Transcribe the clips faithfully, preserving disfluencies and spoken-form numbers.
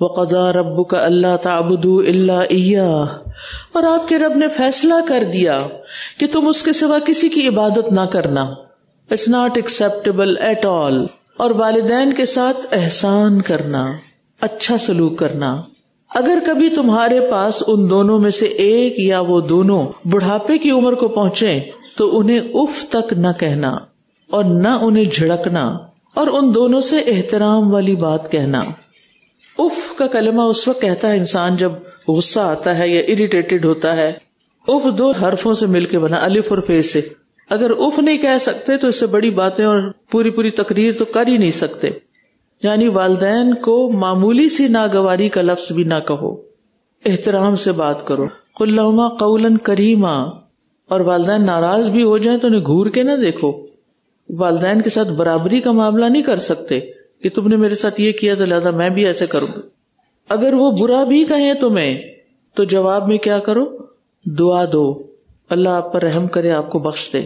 وَقَضَى رَبُّكَ أَلَّا تَعْبُدُوا إِلَّا إِيَّاهُ، اور آپ کے رب نے فیصلہ کر دیا کہ تم اس کے سوا کسی کی عبادت نہ کرنا. It's not acceptable at all. اور والدین کے ساتھ احسان کرنا، اچھا سلوک کرنا. اگر کبھی تمہارے پاس ان دونوں میں سے ایک یا وہ دونوں بڑھاپے کی عمر کو پہنچے تو انہیں اف تک نہ کہنا اور نہ انہیں جھڑکنا، اور ان دونوں سے احترام والی بات کہنا. اف کا کلمہ اس وقت کہتا ہے انسان جب غصہ آتا ہے یا اریٹیٹڈ ہوتا ہے. اف دو حرفوں سے مل کے بنا، الف اور فے سے. اگر اف نہیں کہہ سکتے تو اس سے بڑی باتیں اور پوری پوری تقریر تو کر ہی نہیں سکتے. یعنی والدین کو معمولی سی ناگواری کا لفظ بھی نہ کہو، احترام سے بات کرو. قل لہما قولا کریما. اور والدین ناراض بھی ہو جائیں تو انہیں گھور کے نہ دیکھو. والدین کے ساتھ برابری کا معاملہ نہیں کر سکتے کہ تم نے میرے ساتھ یہ کیا تو لہذا میں بھی ایسے کروں گا. اگر وہ برا بھی کہیں تمہیں تو جواب میں کیا کرو؟ دعا دو، اللہ آپ پر رحم کرے، آپ کو بخش دے.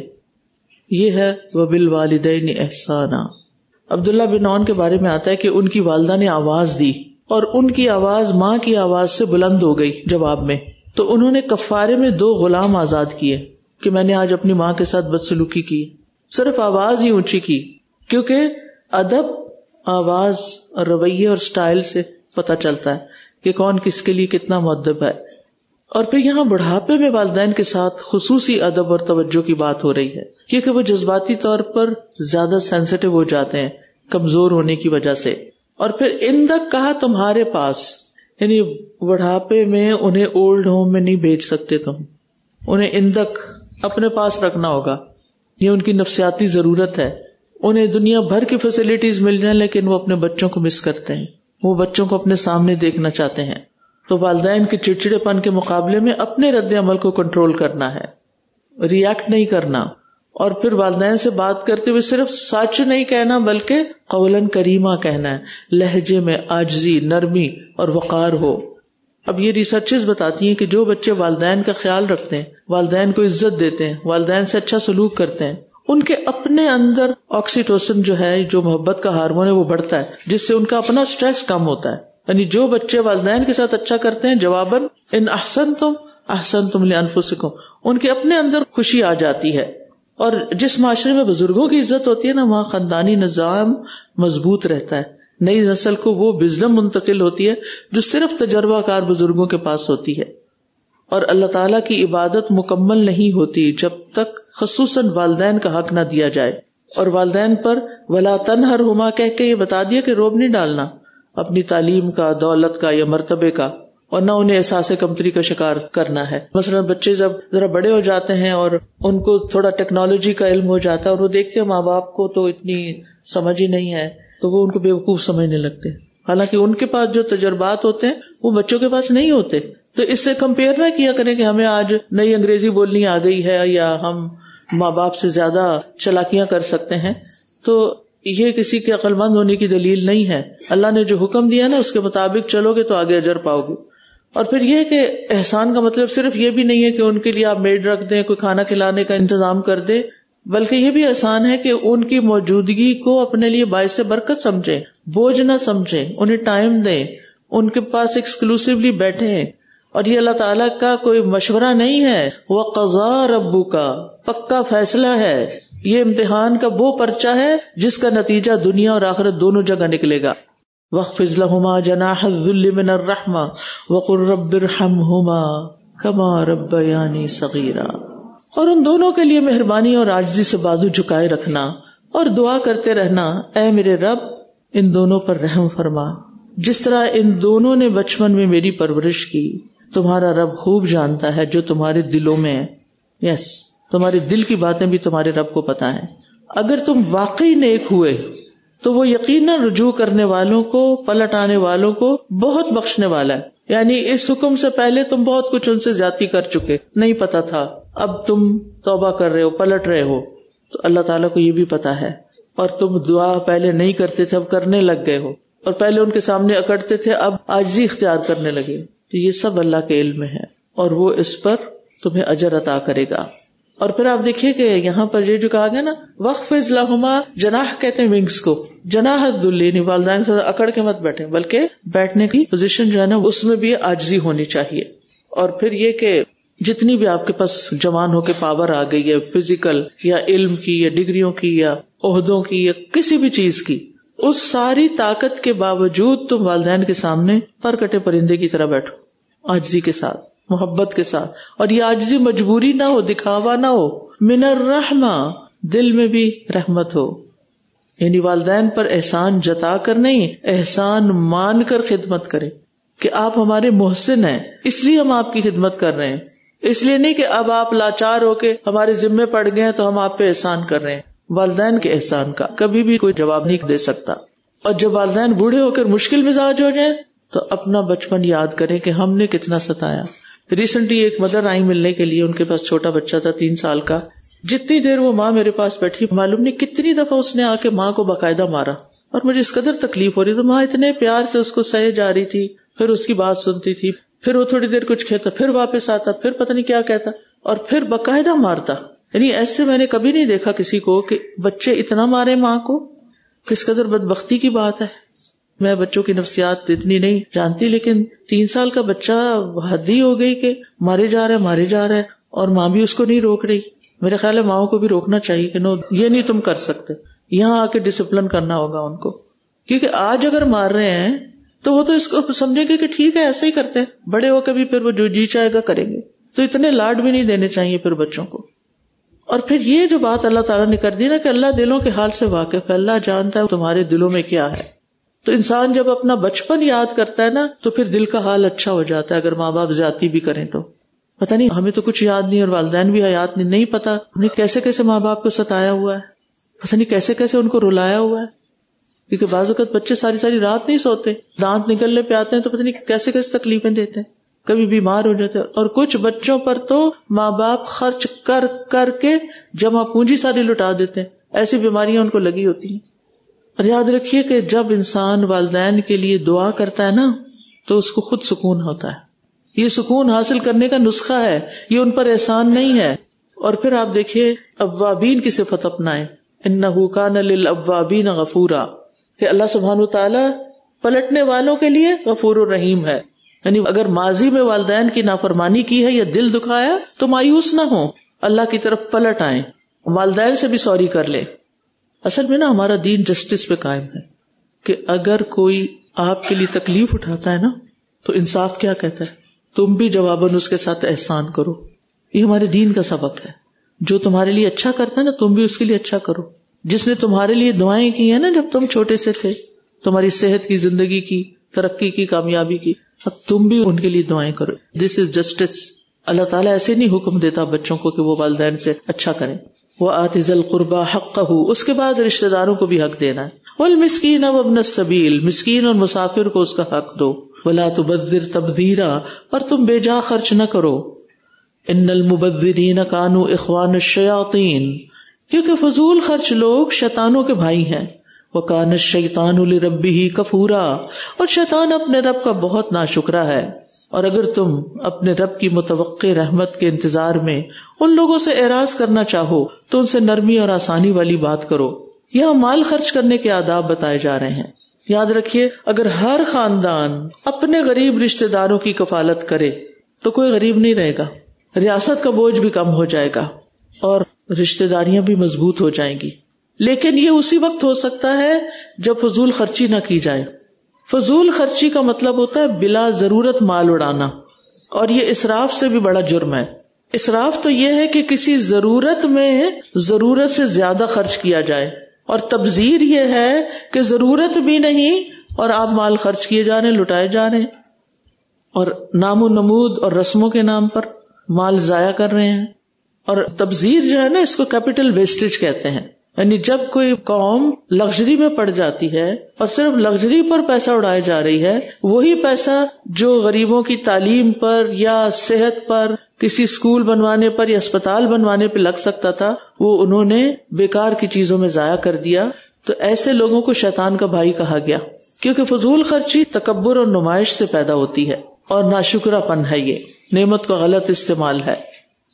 یہ ہے وبالوالدین احسانا. عبداللہ بن عون کے بارے میں آتا ہے کہ ان کی والدہ نے آواز دی اور ان کی آواز ماں کی آواز سے بلند ہو گئی جواب میں. تو انہوں نے کفارے میں دو غلام آزاد کیے کہ میں نے آج اپنی ماں کے ساتھ بدسلوکی کی. صرف آواز ہی اونچی کی، کیونکہ ادب آواز اور رویے اور سٹائل سے پتہ چلتا ہے کہ کون کس کے لیے کتنا مؤدب ہے. اور پھر یہاں بڑھاپے میں والدین کے ساتھ خصوصی ادب اور توجہ کی بات ہو رہی ہے، کیونکہ وہ جذباتی طور پر زیادہ سینسیٹیو ہو جاتے ہیں کمزور ہونے کی وجہ سے. اور پھر اندک کہا تمہارے پاس، یعنی بڑھاپے میں انہیں اولڈ ہوم میں نہیں بھیج سکتے تم، انہیں اندک اپنے پاس رکھنا ہوگا. یہ ان کی نفسیاتی ضرورت ہے. انہیں دنیا بھر کی فیسلٹیز مل جائیں لیکن وہ اپنے بچوں کو مس کرتے ہیں، وہ بچوں کو اپنے سامنے دیکھنا چاہتے ہیں. تو والدین کے چڑچڑے پن کے مقابلے میں اپنے رد عمل کو کنٹرول کرنا ہے، ریئیکٹ نہیں کرنا. اور پھر والدین سے بات کرتے ہوئے صرف سچ نہیں کہنا بلکہ قولاً کریمہ کہنا ہے، لہجے میں عاجزی، نرمی اور وقار ہو. اب یہ ریسرچز بتاتی ہیں کہ جو بچے والدین کا خیال رکھتے ہیں، والدین کو عزت دیتے ہیں، والدین سے اچھا سلوک کرتے ہیں، ان کے اپنے اندر آکسیٹوسن جو ہے، جو محبت کا ہارمون ہے، وہ بڑھتا ہے، جس سے ان کا اپنا سٹریس کم ہوتا ہے. یعنی جو بچے والدین کے ساتھ اچھا کرتے ہیں، جواباً ان احسنتم احسنتم لانفسکم، ان کے اپنے اندر خوشی آ جاتی ہے. اور جس معاشرے میں بزرگوں کی عزت ہوتی ہے نا، وہاں خاندانی نظام مضبوط رہتا ہے. نئی نسل کو وہ وزڈم منتقل ہوتی ہے جو صرف تجربہ کار بزرگوں کے پاس ہوتی ہے. اور اللہ تعالیٰ کی عبادت مکمل نہیں ہوتی جب تک خصوصاً والدین کا حق نہ دیا جائے. اور والدین پر ولا تنہرہما کہہ کے یہ بتا دیا کہ روب نہیں ڈالنا اپنی تعلیم کا، دولت کا یا مرتبے کا، اور نہ انہیں احساس کمتری کا شکار کرنا ہے. مثلا بچے جب ذرا بڑے ہو جاتے ہیں اور ان کو تھوڑا ٹیکنالوجی کا علم ہو جاتا ہے اور وہ دیکھتے ہیں ماں باپ کو تو اتنی سمجھ ہی نہیں ہے، تو وہ ان کو بیوقوف سمجھنے لگتے ہیں، حالانکہ ان کے پاس جو تجربات ہوتے ہیں وہ بچوں کے پاس نہیں ہوتے. تو اس سے کمپیئر نہ کیا کریں کہ ہمیں آج نئی انگریزی بولنی آ گئی ہے یا ہم ماں باپ سے زیادہ چلاکیاں کر سکتے ہیں. تو یہ کسی کے عقل مند ہونے کی دلیل نہیں ہے. اللہ نے جو حکم دیا نا اس کے مطابق چلو گے تو آگے اجر پاؤ گے. اور پھر یہ کہ احسان کا مطلب صرف یہ بھی نہیں ہے کہ ان کے لیے آپ میڈ رکھ دیں، کوئی کھانا کھلانے کا انتظام کر دیں، بلکہ یہ بھی احسان ہے کہ ان کی موجودگی کو اپنے لیے باعث برکت سمجھیں، بوجھ نہ سمجھیں، انہیں ٹائم دیں، ان کے پاس ایکسکلوسیولی بیٹھیں. اور یہ اللہ تعالیٰ کا کوئی مشورہ نہیں ہے، وَقَضَىٰ رَبُّكَ پکا فیصلہ ہے. یہ امتحان کا وہ پرچہ ہے جس کا نتیجہ دنیا اور آخرت دونوں جگہ نکلے گا. وَاخْفِضْ لَهُمَا جَنَاحَ الذُّلِّ مِنَ الرَّحْمَةِ وَقُلْ رَبِّ ارْحَمْهُمَا كَمَا رَبَّيَانِي صَغِيرًا. اور ان دونوں کے لیے مہربانی اور عاجزی سے بازو جھکائے رکھنا اور دعا کرتے رہنا، اے میرے رب ان دونوں پر رحم فرما جس طرح ان دونوں نے بچپن میں میری پرورش کی. تمہارا رب خوب جانتا ہے جو تمہارے دلوں میں ہے. یس yes, تمہارے دل کی باتیں بھی تمہارے رب کو پتا ہے. اگر تم واقعی نیک ہوئے تو وہ یقیناً رجوع کرنے والوں کو، پلٹ آنے والوں کو بہت بخشنے والا ہے. یعنی اس حکم سے پہلے تم بہت کچھ ان سے زیادتی کر چکے، نہیں پتا تھا، اب تم توبہ کر رہے ہو، پلٹ رہے ہو، تو اللہ تعالیٰ کو یہ بھی پتا ہے. اور تم دعا پہلے نہیں کرتے تھے، اب کرنے لگ گئے ہو، اور پہلے ان کے سامنے اکڑتے تھے، اب عاجزی اختیار کرنے لگے. تو یہ سب اللہ کے علم میں ہے اور وہ اس پر تمہیں اجر عطا کرے گا. اور پھر آپ دیکھیے کہ یہاں پر یہ جو کہا گیا نا وَخْفِضْ لَهُمَا، جناح کہتے ہیں ونگز کو، جناح الذل، والدین سے اکڑ کے مت بیٹھیں، بلکہ بیٹھنے کی پوزیشن جو ہے نا اس میں بھی عاجزی ہونی چاہیے. اور پھر یہ کہ جتنی بھی آپ کے پاس جوان ہو کے پاور آ گئی ہے، فزیکل یا علم کی یا ڈگریوں کی یا عہدوں کی یا کسی بھی چیز کی، اس ساری طاقت کے باوجود تم والدین کے سامنے پر کٹے پرندے کی طرح بیٹھو، عاجزی کے ساتھ، محبت کے ساتھ. اور یہ عاجزی مجبوری نہ ہو، دکھاوا نہ ہو، من الرحمہ، دل میں بھی رحمت ہو. یعنی والدین پر احسان جتا کر نہیں، احسان مان کر خدمت کرے کہ آپ ہمارے محسن ہیں، اس لیے ہم آپ کی خدمت کر رہے ہیں، اس لیے نہیں کہ اب آپ لاچار ہو کے ہمارے ذمے پڑ گئے ہیں تو ہم آپ پہ احسان کر رہے ہیں. والدین کے احسان کا کبھی بھی کوئی جواب نہیں دے سکتا. اور جب والدین بوڑھے ہو کر مشکل مزاج ہو جائیں تو اپنا بچپن یاد کریں کہ ہم نے کتنا ستایا. ریسنٹلی ایک مدر آئی ملنے کے لیے، ان کے پاس چھوٹا بچہ تھا تین سال کا. جتنی دیر وہ ماں میرے پاس بیٹھی، معلوم نہیں کتنی دفعہ اس نے آ کے ماں کو باقاعدہ مارا، اور مجھے اس قدر تکلیف ہو رہی. تو ماں اتنے پیار سے اس کو سہے جا رہی تھی، پھر اس کی بات سنتی تھی، پھر وہ تھوڑی دیر کچھ کہتا، پھر واپس آتا، پھر پتہ نہیں کیا کہتا، اور پھر باقاعدہ مارتا. یعنی ایسے میں نے کبھی نہیں دیکھا کسی کو کہ بچے اتنا مارے ماں کو. کس قدر بدبختی کی بات ہے. میں بچوں کی نفسیات اتنی نہیں جانتی، لیکن تین سال کا بچہ حد ہی ہو گئی کہ مارے جا رہا ہے مارے جا رہا ہے، اور ماں بھی اس کو نہیں روک رہی. میرے خیال ہے ماؤں کو بھی روکنا چاہیے کہ نو، یہ نہیں تم کر سکتے. یہاں آ کے ڈسپلن کرنا ہوگا ان کو، کیونکہ آج اگر مار رہے ہیں تو وہ تو اس کو سمجھیں گے کہ ٹھیک ہے ایسے ہی کرتے ہیں، بڑے ہو کے بھی پھر وہ جو جی چاہے گا کریں گے. تو اتنے لاڈ بھی نہیں دینے چاہیے پھر بچوں کو. اور پھر یہ جو بات اللہ تعالیٰ نے کر دی نا کہ اللہ دلوں کے حال سے واقف ہے، اللہ جانتا ہے تمہارے دلوں میں کیا ہے. تو انسان جب اپنا بچپن یاد کرتا ہے نا تو پھر دل کا حال اچھا ہو جاتا ہے. اگر ماں باپ زیادتی بھی کریں تو پتہ نہیں، ہمیں تو کچھ یاد نہیں اور والدین بھی حیات نہیں، نہیں پتا انہیں کیسے کیسے ماں باپ کو ستایا ہوا ہے، پتہ نہیں کیسے کیسے ان کو رلایا ہوا ہے. کیونکہ بعض اوقات بچے ساری ساری رات نہیں سوتے، دانت نکلنے پہ آتے ہیں تو پتہ نہیں کیسے کیسے تکلیفیں دیتے ہیں، کبھی بیمار ہو جاتے ہیں. اور کچھ بچوں پر تو ماں باپ خرچ کر کر کے جمع پونجی ساری لٹا دیتے ہیں، ایسی بیماریاں ان کو لگی ہوتی ہیں. اور یاد رکھیے کہ جب انسان والدین کے لیے دعا کرتا ہے نا تو اس کو خود سکون ہوتا ہے. یہ سکون حاصل کرنے کا نسخہ ہے، یہ ان پر احسان نہیں ہے. اور پھر آپ دیکھیے اوابین کی صفت اپنائیں، انہ کان للاوابین غفورا، کہ اللہ سبحانہ وتعالی پلٹنے والوں کے لیے غفور الرحیم ہے. یعنی اگر ماضی میں والدین کی نافرمانی کی ہے یا دل دکھایا تو مایوس نہ ہو، اللہ کی طرف پلٹ آئیں، والدین سے بھی سوری کر لے. اصل میں نا ہمارا دین جسٹس پہ قائم ہے کہ اگر کوئی آپ کے لیے تکلیف اٹھاتا ہے نا تو انصاف کیا کہتا ہے، تم بھی جواباً اس کے ساتھ احسان کرو. یہ ہمارے دین کا سبق ہے. جو تمہارے لیے اچھا کرتا ہے نا تم بھی اس کے لیے اچھا کرو. جس نے تمہارے لیے دعائیں کی ہیں نا جب تم چھوٹے سے تھے، تمہاری صحت کی، زندگی کی، ترقی کی، کامیابی کی، اب تم بھی ان کے لیے دعائیں کرو. دس از جسٹس. اللہ تعالیٰ ایسے نہیں حکم دیتا بچوں کو کہ وہ والدین سے اچھا کریں. وَآتِ ذِي الْقُرْبَى حَقَّهُ، اس کے بعد رشتہ داروں کو بھی حق دینا ہے. وَالْمِسْكِينَ وَابْنَ السَّبِيلِ، مسکین اور مسافر کو اس کا حق دو. وَلَا تُبَذِّرْ تَبْذِيرًا، اور تم بے جا خرچ نہ کرو. إِنَّ الْمُبَذِّرِينَ كَانُوا إِخْوَانَ الشَّيَاطِينِ، کیونکہ فضول خرچ لوگ شیطانوں کے بھائی ہیں. وَكَانَ الشَّيْطَانُ لِرَبِّهِ كَفُورًا، اور شیطان اپنے رب کا بہت ناشکرا ہے. اور اگر تم اپنے رب کی متوقع رحمت کے انتظار میں ان لوگوں سے اعراض کرنا چاہو تو ان سے نرمی اور آسانی والی بات کرو. یہاں مال خرچ کرنے کے آداب بتائے جا رہے ہیں. یاد رکھیے اگر ہر خاندان اپنے غریب رشتہ داروں کی کفالت کرے تو کوئی غریب نہیں رہے گا، ریاست کا بوجھ بھی کم ہو جائے گا اور رشتہ داریاں بھی مضبوط ہو جائیں گی. لیکن یہ اسی وقت ہو سکتا ہے جب فضول خرچی نہ کی جائے. فضول خرچی کا مطلب ہوتا ہے بلا ضرورت مال اڑانا، اور یہ اسراف سے بھی بڑا جرم ہے. اسراف تو یہ ہے کہ کسی ضرورت میں ضرورت سے زیادہ خرچ کیا جائے، اور تبذیر یہ ہے کہ ضرورت بھی نہیں اور آپ مال خرچ کیے جا رہے ہیں، لٹائے جا رہے ہیں، اور نام و نمود اور رسموں کے نام پر مال ضائع کر رہے ہیں. اور تبذیر جو ہے نا اس کو کیپٹل ویسٹیج کہتے ہیں. یعنی جب کوئی قوم لگژری میں پڑ جاتی ہے اور صرف لگژری پر پیسہ اڑائے جا رہی ہے، وہی پیسہ جو غریبوں کی تعلیم پر یا صحت پر، کسی اسکول بنوانے پر یا اسپتال بنوانے پہ لگ سکتا تھا، وہ انہوں نے بیکار کی چیزوں میں ضائع کر دیا. تو ایسے لوگوں کو شیطان کا بھائی کہا گیا، کیونکہ فضول خرچی تکبر اور نمائش سے پیدا ہوتی ہے اور ناشکرا پن ہے، یہ نعمت کا غلط استعمال ہے.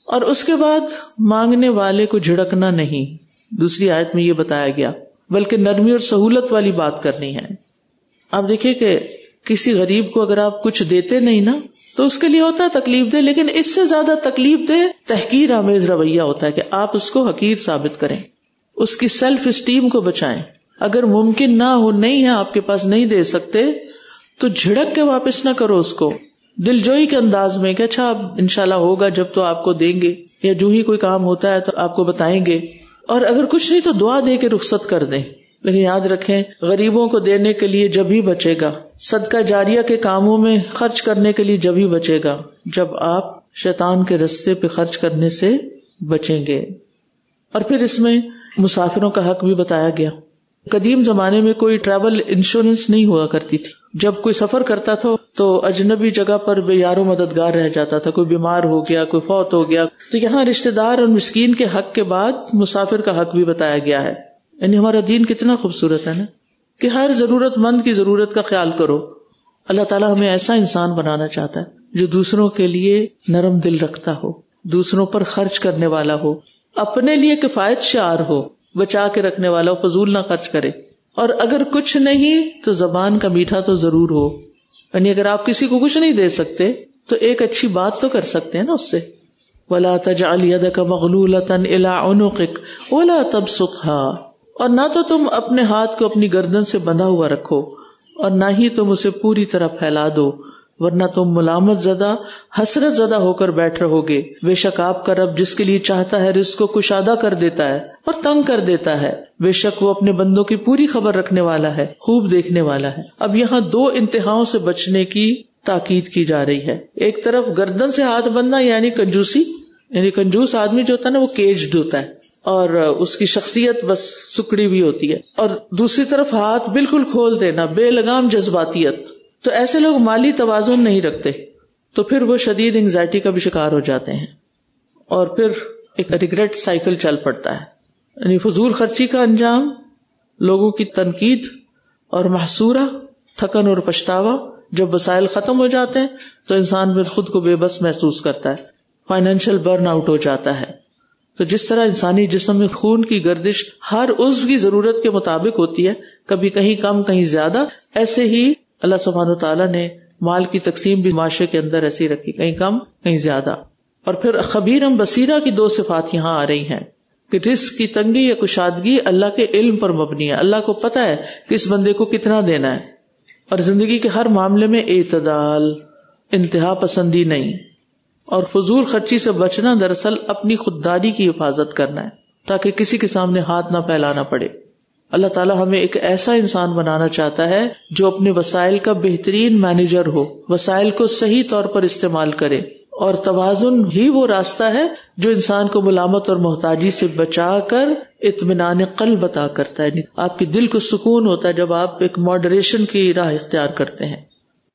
اور اس کے بعد مانگنے والے کو جھڑکنا نہیں، دوسری آیت میں یہ بتایا گیا، بلکہ نرمی اور سہولت والی بات کرنی ہے. آپ دیکھیے کہ کسی غریب کو اگر آپ کچھ دیتے نہیں نا تو اس کے لیے ہوتا ہے تکلیف دہ، لیکن اس سے زیادہ تکلیف دہ تحقیر آمیز رویہ ہوتا ہے کہ آپ اس کو حقیر ثابت کریں، اس کی سیلف اسٹیم کو بچائیں. اگر ممکن نہ ہو، نہیں ہے آپ کے پاس، نہیں دے سکتے، تو جھڑک کے واپس نہ کرو اس کو، دل جوئی کے انداز میں کہ اچھا اب انشاءاللہ ہوگا جب تو آپ کو دیں گے، یا جو ہی کوئی کام ہوتا ہے تو آپ کو بتائیں گے. اور اگر کچھ نہیں تو دعا دے کے رخصت کر دیں. لیکن یاد رکھیں غریبوں کو دینے کے لیے جب ہی بچے گا، صدقہ جاریہ کے کاموں میں خرچ کرنے کے لیے جب ہی بچے گا جب آپ شیطان کے رستے پہ خرچ کرنے سے بچیں گے. اور پھر اس میں مسافروں کا حق بھی بتایا گیا. قدیم زمانے میں کوئی ٹریول انشورنس نہیں ہوا کرتی تھی. جب کوئی سفر کرتا تھا تو اجنبی جگہ پر بے یار و مددگار رہ جاتا تھا، کوئی بیمار ہو گیا، کوئی فوت ہو گیا. تو یہاں رشتہ دار اور مسکین کے حق کے بعد مسافر کا حق بھی بتایا گیا ہے. یعنی ہمارا دین کتنا خوبصورت ہے نا کہ ہر ضرورت مند کی ضرورت کا خیال کرو. اللہ تعالیٰ ہمیں ایسا انسان بنانا چاہتا ہے جو دوسروں کے لیے نرم دل رکھتا ہو، دوسروں پر خرچ کرنے والا ہو، اپنے لیے کفایت شعار ہو، بچا کے رکھنے والا ہو، فضول نہ خرچ کرے. اور اگر کچھ نہیں تو زبان کا میٹھا تو ضرور ہو. یعنی اگر آپ کسی کو کچھ نہیں دے سکتے تو ایک اچھی بات تو کر سکتے ہیں نا اس سے. وَلَا تَجْعَلْ يَدَكَ مَغْلُولَةً إِلَىٰ عُنُقِكَ وَلَا تَبْسُطْهَا، اور نہ تو تم اپنے ہاتھ کو اپنی گردن سے بندھا ہوا رکھو اور نہ ہی تم اسے پوری طرح پھیلا دو، ورنہ تم ملامت زدہ حسرت زدہ ہو کر بیٹھ رہو گے. بے شک آپ کا رب جس کے لیے چاہتا ہے رزق کو کشادہ کر دیتا ہے اور تنگ کر دیتا ہے. بے شک وہ اپنے بندوں کی پوری خبر رکھنے والا ہے، خوب دیکھنے والا ہے. اب یہاں دو انتہاؤں سے بچنے کی تاکید کی جا رہی ہے. ایک طرف گردن سے ہاتھ بندھنا یعنی کنجوسی، یعنی کنجوس آدمی جو ہوتا ہے نا وہ کیجڈ ہوتا ہے اور اس کی شخصیت بس سکڑی ہوئی ہوتی ہے. اور دوسری طرف ہاتھ بالکل کھول دینا، بے لگام جذباتیت. تو ایسے لوگ مالی توازن نہیں رکھتے، تو پھر وہ شدید انگزائٹی کا بھی شکار ہو جاتے ہیں اور پھر ایک ریگریٹ سائیکل چل پڑتا ہے. یعنی فضول خرچی کا انجام لوگوں کی تنقید اور محصورہ، تھکن اور پچھتاوا. جب وسائل ختم ہو جاتے ہیں تو انسان پھر خود کو بے بس محسوس کرتا ہے، فائنینشیل برن آؤٹ ہو جاتا ہے. تو جس طرح انسانی جسم میں خون کی گردش ہر عضو کی ضرورت کے مطابق ہوتی ہے، کبھی کہیں کم کہیں زیادہ، ایسے ہی اللہ سبحانہ وتعالیٰ نے مال کی تقسیم بھی معاشرے کے اندر ایسی رکھی، کہیں کم کہیں زیادہ. اور پھر خبیرم بصیرہ کی دو صفات یہاں آ رہی ہیں کہ رزق کی تنگی یا کشادگی اللہ کے علم پر مبنی ہے. اللہ کو پتا ہے کہ اس بندے کو کتنا دینا ہے. اور زندگی کے ہر معاملے میں اعتدال، انتہا پسندی نہیں. اور فضول خرچی سے بچنا دراصل اپنی خودداری کی حفاظت کرنا ہے تاکہ کسی کے سامنے ہاتھ نہ پھیلانا پڑے. اللہ تعالیٰ ہمیں ایک ایسا انسان بنانا چاہتا ہے جو اپنے وسائل کا بہترین مینیجر ہو، وسائل کو صحیح طور پر استعمال کرے. اور توازن ہی وہ راستہ ہے جو انسان کو ملامت اور محتاجی سے بچا کر اطمینان قلب عطا کرتا ہے. آپ کے دل کو سکون ہوتا ہے جب آپ ایک ماڈریشن کی راہ اختیار کرتے ہیں.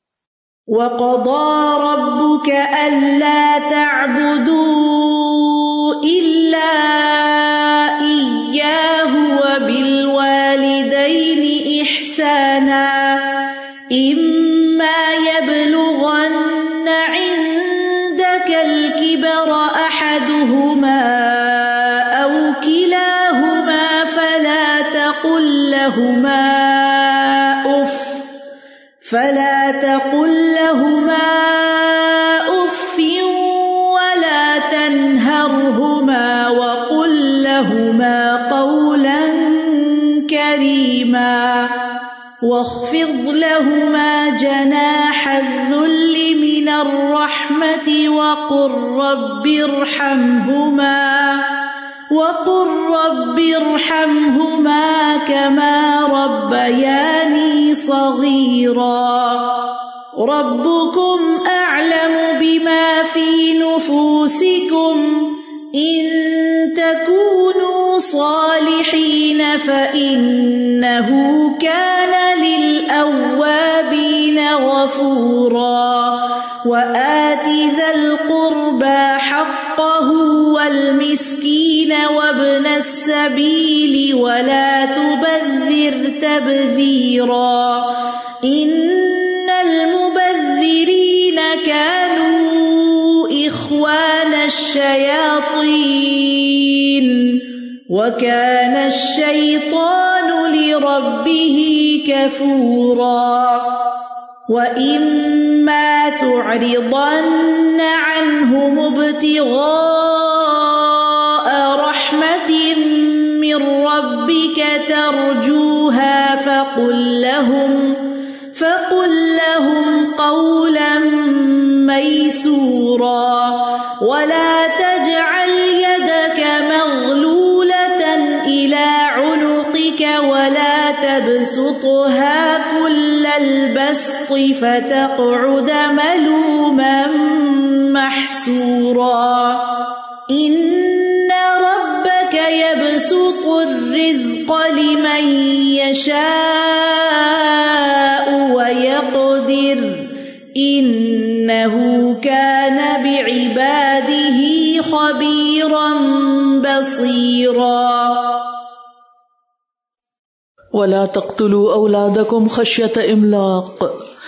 وَقَضَى رَبُّكَ أَلَّا تَعْبُدُوا إِلَّا إِيَّاهُ وَبِالْوَالِدَيْنِ إِحْسَانًا إِمَّا يَبْلُغَنَّ عِندَكَ الْكِبَرَ أَحَدُهُمَا أَوْ كِلَاهُمَا فَلَا تَقُل لَّهُمَا أُفٍّ فَلَا تَقُل لَّهُمَا أُفٍّ وَلَا تَنْهَرْهُمَا وَقُل لَّهُمَا قَوْلًا كَرِيمًا وَاخْفِضْ لَهُمَا جَنَاحَ الذُّلِّ مِنَ الرَّحْمَةِ وَقُل رَّبِّ ارْحَمْهُمَا وَقُل رَّبِّ ارْحَمْهُمَا كَمَا رَبَّيَانِي صَغِيرًا رَبُّكُمْ أَعْلَمُ بِمَا فِي نُفُوسِكُمْ إِن تَكُونُوا صَالِحِينَ فَإِنَّهُ كَانَ لِلْأَوَّابِينَ غَفُورًا وَآتِ ذَا الْقُرْبَى حَقَّهُ وَالْمِسْكِينَ وَابْنَ السَّبِيلِ وَلَا تُبَذِّرْ تَبْذِيرًا إِنَّ الْمُبَذِّرِينَ كَانُوا إِخْوَانَ الشَّيَاطِينِ الشياطين وكان الشيطان لربه كفورا وإما تعرضن عنهم ابتغاء رحمة من ربك ترجوها فقل لهم فقل لهم قولا ميسورا ولا تجعل يدك مغلولة إلى عنقك ولا تبسطها كل البسط فتقعد ملوما محسورا إن ربك يبسط الرزق لمن يشاء ويقدر إنه كان بعباده خبيرا بصيرا ولا تقتلوا أولادكم خشية إملاق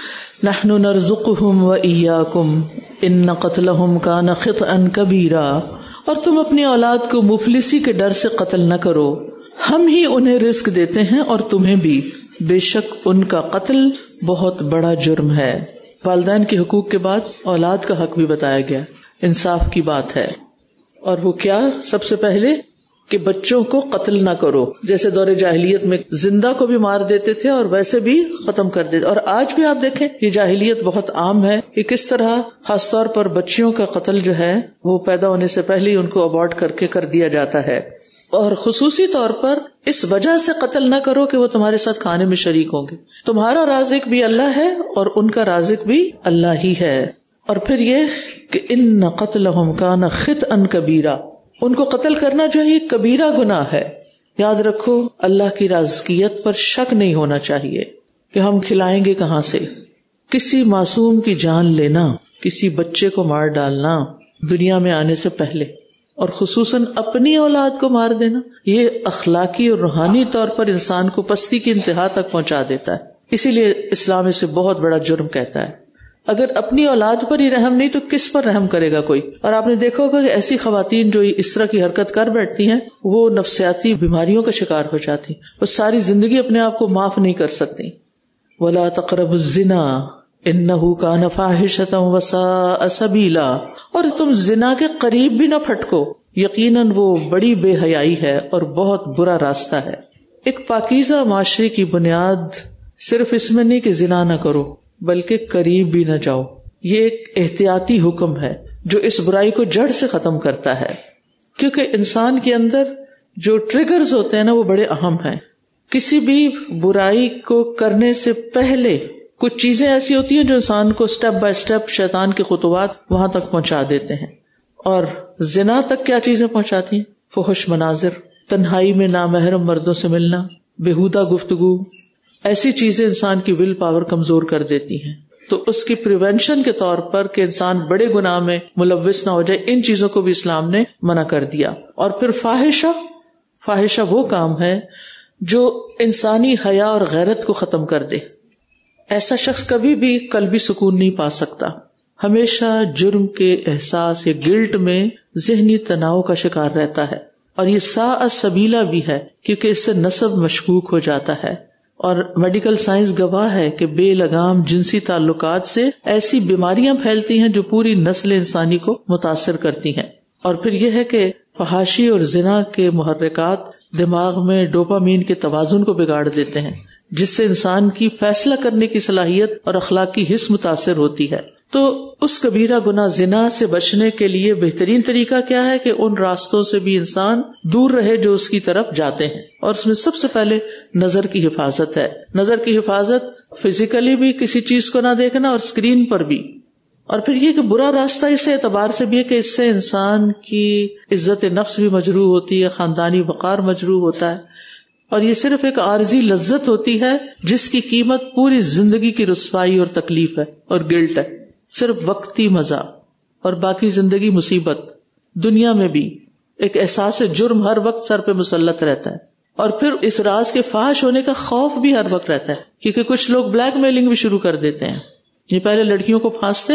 نحن نرزقهم وإياكم إن قتلهم كان خطأ كبيرا، اور تم اپنی اولاد کو مفلسی کے ڈر سے قتل نہ کرو، ہم ہی انہیں رزق دیتے ہیں اور تمہیں بھی، بے شک ان کا قتل بہت بڑا جرم ہے۔ والدین کے حقوق کے بعد اولاد کا حق بھی بتایا گیا، انصاف کی بات ہے، اور وہ کیا؟ سب سے پہلے کہ بچوں کو قتل نہ کرو، جیسے دور جاہلیت میں زندہ کو بھی مار دیتے تھے اور ویسے بھی ختم کر دیتے، اور آج بھی آپ دیکھیں یہ جاہلیت بہت عام ہے کہ کس طرح خاص طور پر بچیوں کا قتل جو ہے وہ پیدا ہونے سے پہلے ہی ان کو ابارٹ کر کے کر دیا جاتا ہے، اور خصوصی طور پر اس وجہ سے قتل نہ کرو کہ وہ تمہارے ساتھ کھانے میں شریک ہوں گے۔ تمہارا رازق بھی اللہ ہے اور ان کا رازق بھی اللہ ہی ہے۔ اور پھر یہ کہ ان قتلہم کان خطئا کبیرا، ان کو قتل کرنا جو ہے یہ کبیرہ گناہ ہے۔ یاد رکھو اللہ کی رازقیت پر شک نہیں ہونا چاہیے کہ ہم کھلائیں گے کہاں سے۔ کسی معصوم کی جان لینا، کسی بچے کو مار ڈالنا دنیا میں آنے سے پہلے، اور خصوصاً اپنی اولاد کو مار دینا، یہ اخلاقی اور روحانی طور پر انسان کو پستی کی انتہا تک پہنچا دیتا ہے۔ اسی لیے اسلام اسے بہت بڑا جرم کہتا ہے۔ اگر اپنی اولاد پر ہی رحم نہیں تو کس پر رحم کرے گا کوئی؟ اور آپ نے دیکھا ہوگا کہ ایسی خواتین جو اس طرح کی حرکت کر بیٹھتی ہیں وہ نفسیاتی بیماریوں کا شکار ہو جاتی، وہ ساری زندگی اپنے آپ کو معاف نہیں کر سکتی۔ وَلَا تَقْرَبُوا الزِّنَا إِنَّهُ كَانَ فَاحِشَةً وَسَاءَ سَبِيلًا، اور تم زنا کے قریب بھی نہ پھٹکو، یقیناً وہ بڑی بے حیائی ہے اور بہت برا راستہ ہے۔ ایک پاکیزہ معاشرے کی بنیاد صرف اس میں نہیں کہ زنا نہ کرو بلکہ قریب بھی نہ جاؤ، یہ ایک احتیاطی حکم ہے جو اس برائی کو جڑ سے ختم کرتا ہے، کیونکہ انسان کے اندر جو ٹریگرز ہوتے ہیں نا وہ بڑے اہم ہیں۔ کسی بھی برائی کو کرنے سے پہلے کچھ چیزیں ایسی ہوتی ہیں جو انسان کو سٹیپ بائی سٹیپ شیطان کے خطوات وہاں تک پہنچا دیتے ہیں، اور زنا تک کیا چیزیں پہنچاتی ہیں؟ فحش مناظر، تنہائی میں نامحرم مردوں سے ملنا، بےہودہ گفتگو، ایسی چیزیں انسان کی ول پاور کمزور کر دیتی ہیں۔ تو اس کی پریونشن کے طور پر کہ انسان بڑے گناہ میں ملوث نہ ہو جائے، ان چیزوں کو بھی اسلام نے منع کر دیا۔ اور پھر فاحشہ، فاحشہ وہ کام ہے جو انسانی حیا اور غیرت کو ختم کر دے۔ ایسا شخص کبھی بھی قلبی سکون نہیں پا سکتا، ہمیشہ جرم کے احساس یا گلٹ میں ذہنی تناؤ کا شکار رہتا ہے، اور یہ ساء سبیلا بھی ہے کیونکہ اس سے نسب مشکوک ہو جاتا ہے۔ اور میڈیکل سائنس گواہ ہے کہ بے لگام جنسی تعلقات سے ایسی بیماریاں پھیلتی ہیں جو پوری نسل انسانی کو متاثر کرتی ہیں۔ اور پھر یہ ہے کہ فحاشی اور زنا کے محرکات دماغ میں ڈوپامین کے توازن کو بگاڑ دیتے ہیں، جس سے انسان کی فیصلہ کرنے کی صلاحیت اور اخلاقی حس متاثر ہوتی ہے۔ تو اس کبیرہ گناہ زنا سے بچنے کے لیے بہترین طریقہ کیا ہے کہ ان راستوں سے بھی انسان دور رہے جو اس کی طرف جاتے ہیں، اور اس میں سب سے پہلے نظر کی حفاظت ہے۔ نظر کی حفاظت فزیکلی بھی کسی چیز کو نہ دیکھنا اور اسکرین پر بھی، اور پھر یہ کہ برا راستہ اس اعتبار سے بھی ہے کہ اس سے انسان کی عزت نفس بھی مجروح ہوتی ہے، خاندانی وقار مجروح ہوتا ہے، اور یہ صرف ایک عارضی لذت ہوتی ہے جس کی قیمت پوری زندگی کی رسوائی اور تکلیف ہے اور گلٹ ہے، صرف وقتی مزہ، اور باقی زندگی مصیبت۔ دنیا میں بھی ایک احساس جرم ہر وقت سر پہ مسلط رہتا ہے، اور پھر اس راز کے فحش ہونے کا خوف بھی ہر وقت رہتا ہے، کیونکہ کچھ لوگ بلیک میلنگ بھی شروع کر دیتے ہیں۔ یہ پہلے لڑکیوں کو پھانستے ہیں،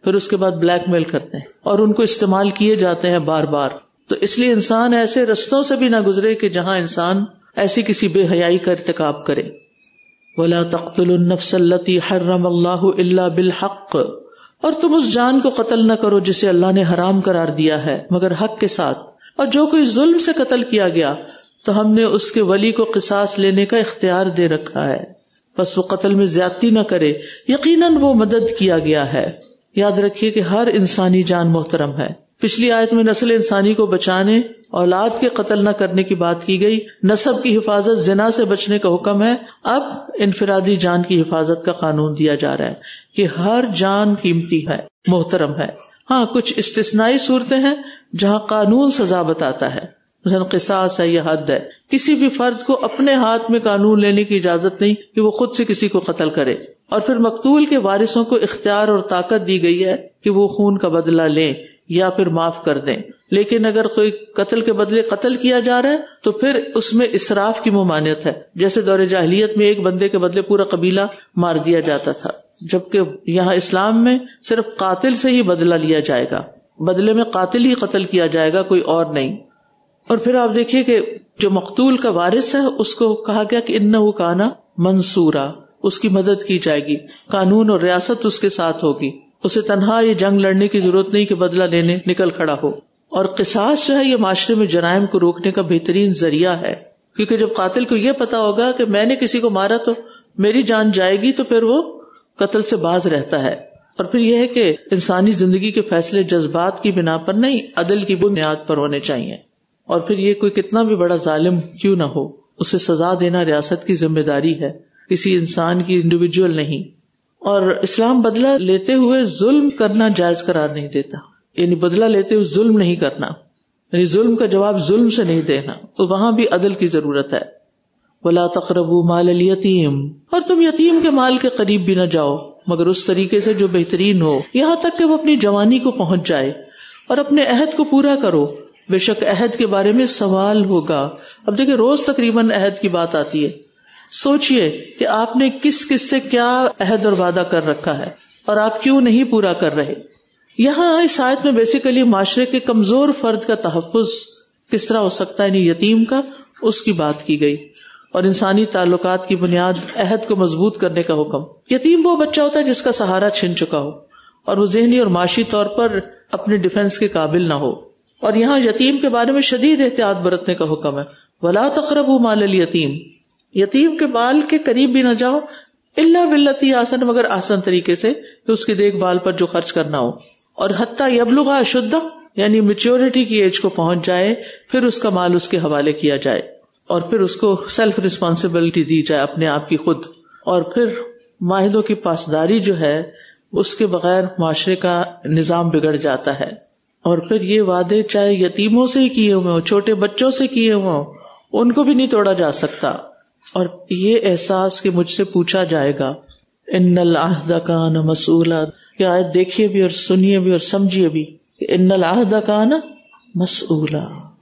پھر اس کے بعد بلیک میل کرتے ہیں اور ان کو استعمال کیے جاتے ہیں بار بار. تو اس لیے انسان ایسے رستوں سے بھی نہ گزرے کہ جہاں انسان ایسی کسی بے حیائی کا ارتکاب کرے. وَلَا تَقْتُلُوا النَّفْسَ الَّتِي حَرَّمَ اللَّهُ إِلَّا بِالْحَقِّ، اور تم اس جان کو قتل نہ کرو جسے اللہ نے حرام قرار دیا ہے مگر حق کے ساتھ. اور جو کوئی ظلم سے قتل کیا گیا تو ہم نے اس کے ولی کو قصاص لینے کا اختیار دے رکھا ہے، بس وہ قتل میں زیادتی نہ کرے، یقیناً وہ مدد کیا گیا ہے. یاد رکھیے کہ ہر انسانی جان محترم ہے. پچھلی آیت میں نسل انسانی کو بچانے، اولاد کے قتل نہ کرنے کی بات کی گئی. نسب کی حفاظت، زنا سے بچنے کا حکم ہے. اب انفرادی جان کی حفاظت کا قانون دیا جا رہا ہے کہ ہر جان قیمتی ہے، محترم ہے. ہاں کچھ استثنائی صورتیں ہیں جہاں قانون سزا بتاتا ہے، مثلا قصاص ہے یا حد ہے. کسی بھی فرد کو اپنے ہاتھ میں قانون لینے کی اجازت نہیں کہ وہ خود سے کسی کو قتل کرے. اور پھر مقتول کے وارثوں کو اختیار اور طاقت دی گئی ہے کہ وہ خون کا بدلہ لیں یا پھر معاف کر دیں. لیکن اگر کوئی قتل کے بدلے قتل کیا جا رہا ہے تو پھر اس میں اسراف کی ممانعت ہے. جیسے دور جاہلیت میں ایک بندے کے بدلے پورا قبیلہ مار دیا جاتا تھا، جبکہ یہاں اسلام میں صرف قاتل سے ہی بدلہ لیا جائے گا، بدلے میں قاتل ہی قتل کیا جائے گا، کوئی اور نہیں. اور پھر آپ دیکھیے کہ جو مقتول کا وارث ہے اس کو کہا گیا کہ انہ کان منصورا، اس کی مدد کی جائے گی، قانون اور ریاست اس کے ساتھ ہوگی، اسے تنہا یہ جنگ لڑنے کی ضرورت نہیں کہ بدلہ لینے نکل کھڑا ہو. اور قصاص جو ہے یہ معاشرے میں جرائم کو روکنے کا بہترین ذریعہ ہے، کیونکہ جب قاتل کو یہ پتا ہوگا کہ میں نے کسی کو مارا تو میری جان جائے گی تو پھر وہ قتل سے باز رہتا ہے. اور پھر یہ ہے کہ انسانی زندگی کے فیصلے جذبات کی بنا پر نہیں، عدل کی بنیاد پر ہونے چاہیے. اور پھر یہ کوئی کتنا بھی بڑا ظالم کیوں نہ ہو، اسے سزا دینا ریاست کی ذمہ داری ہے، کسی انسان کی انڈیویجول نہیں. اور اسلام بدلہ لیتے ہوئے ظلم کرنا جائز قرار نہیں دیتا، یعنی بدلہ لیتے ہوئے ظلم نہیں کرنا، یعنی ظلم کا جواب ظلم سے نہیں دینا، تو وہاں بھی عدل کی ضرورت ہے. وَلَا تَقْرَبُوا مَالَ الْيَتِيمِ، اور تم یتیم کے مال کے قریب بھی نہ جاؤ مگر اس طریقے سے جو بہترین ہو، یہاں تک کہ وہ اپنی جوانی کو پہنچ جائے. اور اپنے عہد کو پورا کرو، بے شک عہد کے بارے میں سوال ہوگا. اب دیکھیں روز تقریباً عہد کی بات آتی ہے. سوچئے کہ آپ نے کس کس سے کیا عہد اور وعدہ کر رکھا ہے اور آپ کیوں نہیں پورا کر رہے. یہاں اس آیت میں بیسیکلی معاشرے کے کمزور فرد کا تحفظ کس طرح ہو سکتا ہے، یعنی یتیم کا، اس کی بات کی گئی. اور انسانی تعلقات کی بنیاد عہد کو مضبوط کرنے کا حکم. یتیم وہ بچہ ہوتا ہے جس کا سہارا چھن چکا ہو اور وہ ذہنی اور معاشی طور پر اپنے ڈیفنس کے قابل نہ ہو. اور یہاں یتیم کے بارے میں شدید احتیاط برتنے کا حکم ہے. وَلَا تَقْرَبُوا مَالَ الْيَتِيمِ، یتیم کے مال کے قریب بھی نہ جاؤ، الا باللتی احسن، مگر آسان طریقے سے کہ اس کی دیکھ بھال پر جو خرچ کرنا ہو. اور حتیٰ یبلغ اشدہ، یعنی میچورٹی کی ایج کو پہنچ جائے، پھر اس کا مال اس کے حوالے کیا جائے اور پھر اس کو سیلف ریسپانسبلٹی دی جائے اپنے آپ کی خود. اور پھر معاہدوں کی پاسداری جو ہے اس کے بغیر معاشرے کا نظام بگڑ جاتا ہے. اور پھر یہ وعدے چاہے یتیموں سے ہی کیے ہوئے ہوں، چھوٹے بچوں سے کیے ہوئے ہوں، ان کو بھی نہیں توڑا جا سکتا. اور یہ احساس کہ مجھ سے پوچھا جائے گا، ان العہد کان مسئولا، یہ آیت دیکھیے بھی اور سنیے بھی اور سمجھیے بھی کہ ان العہد کان مسئولا،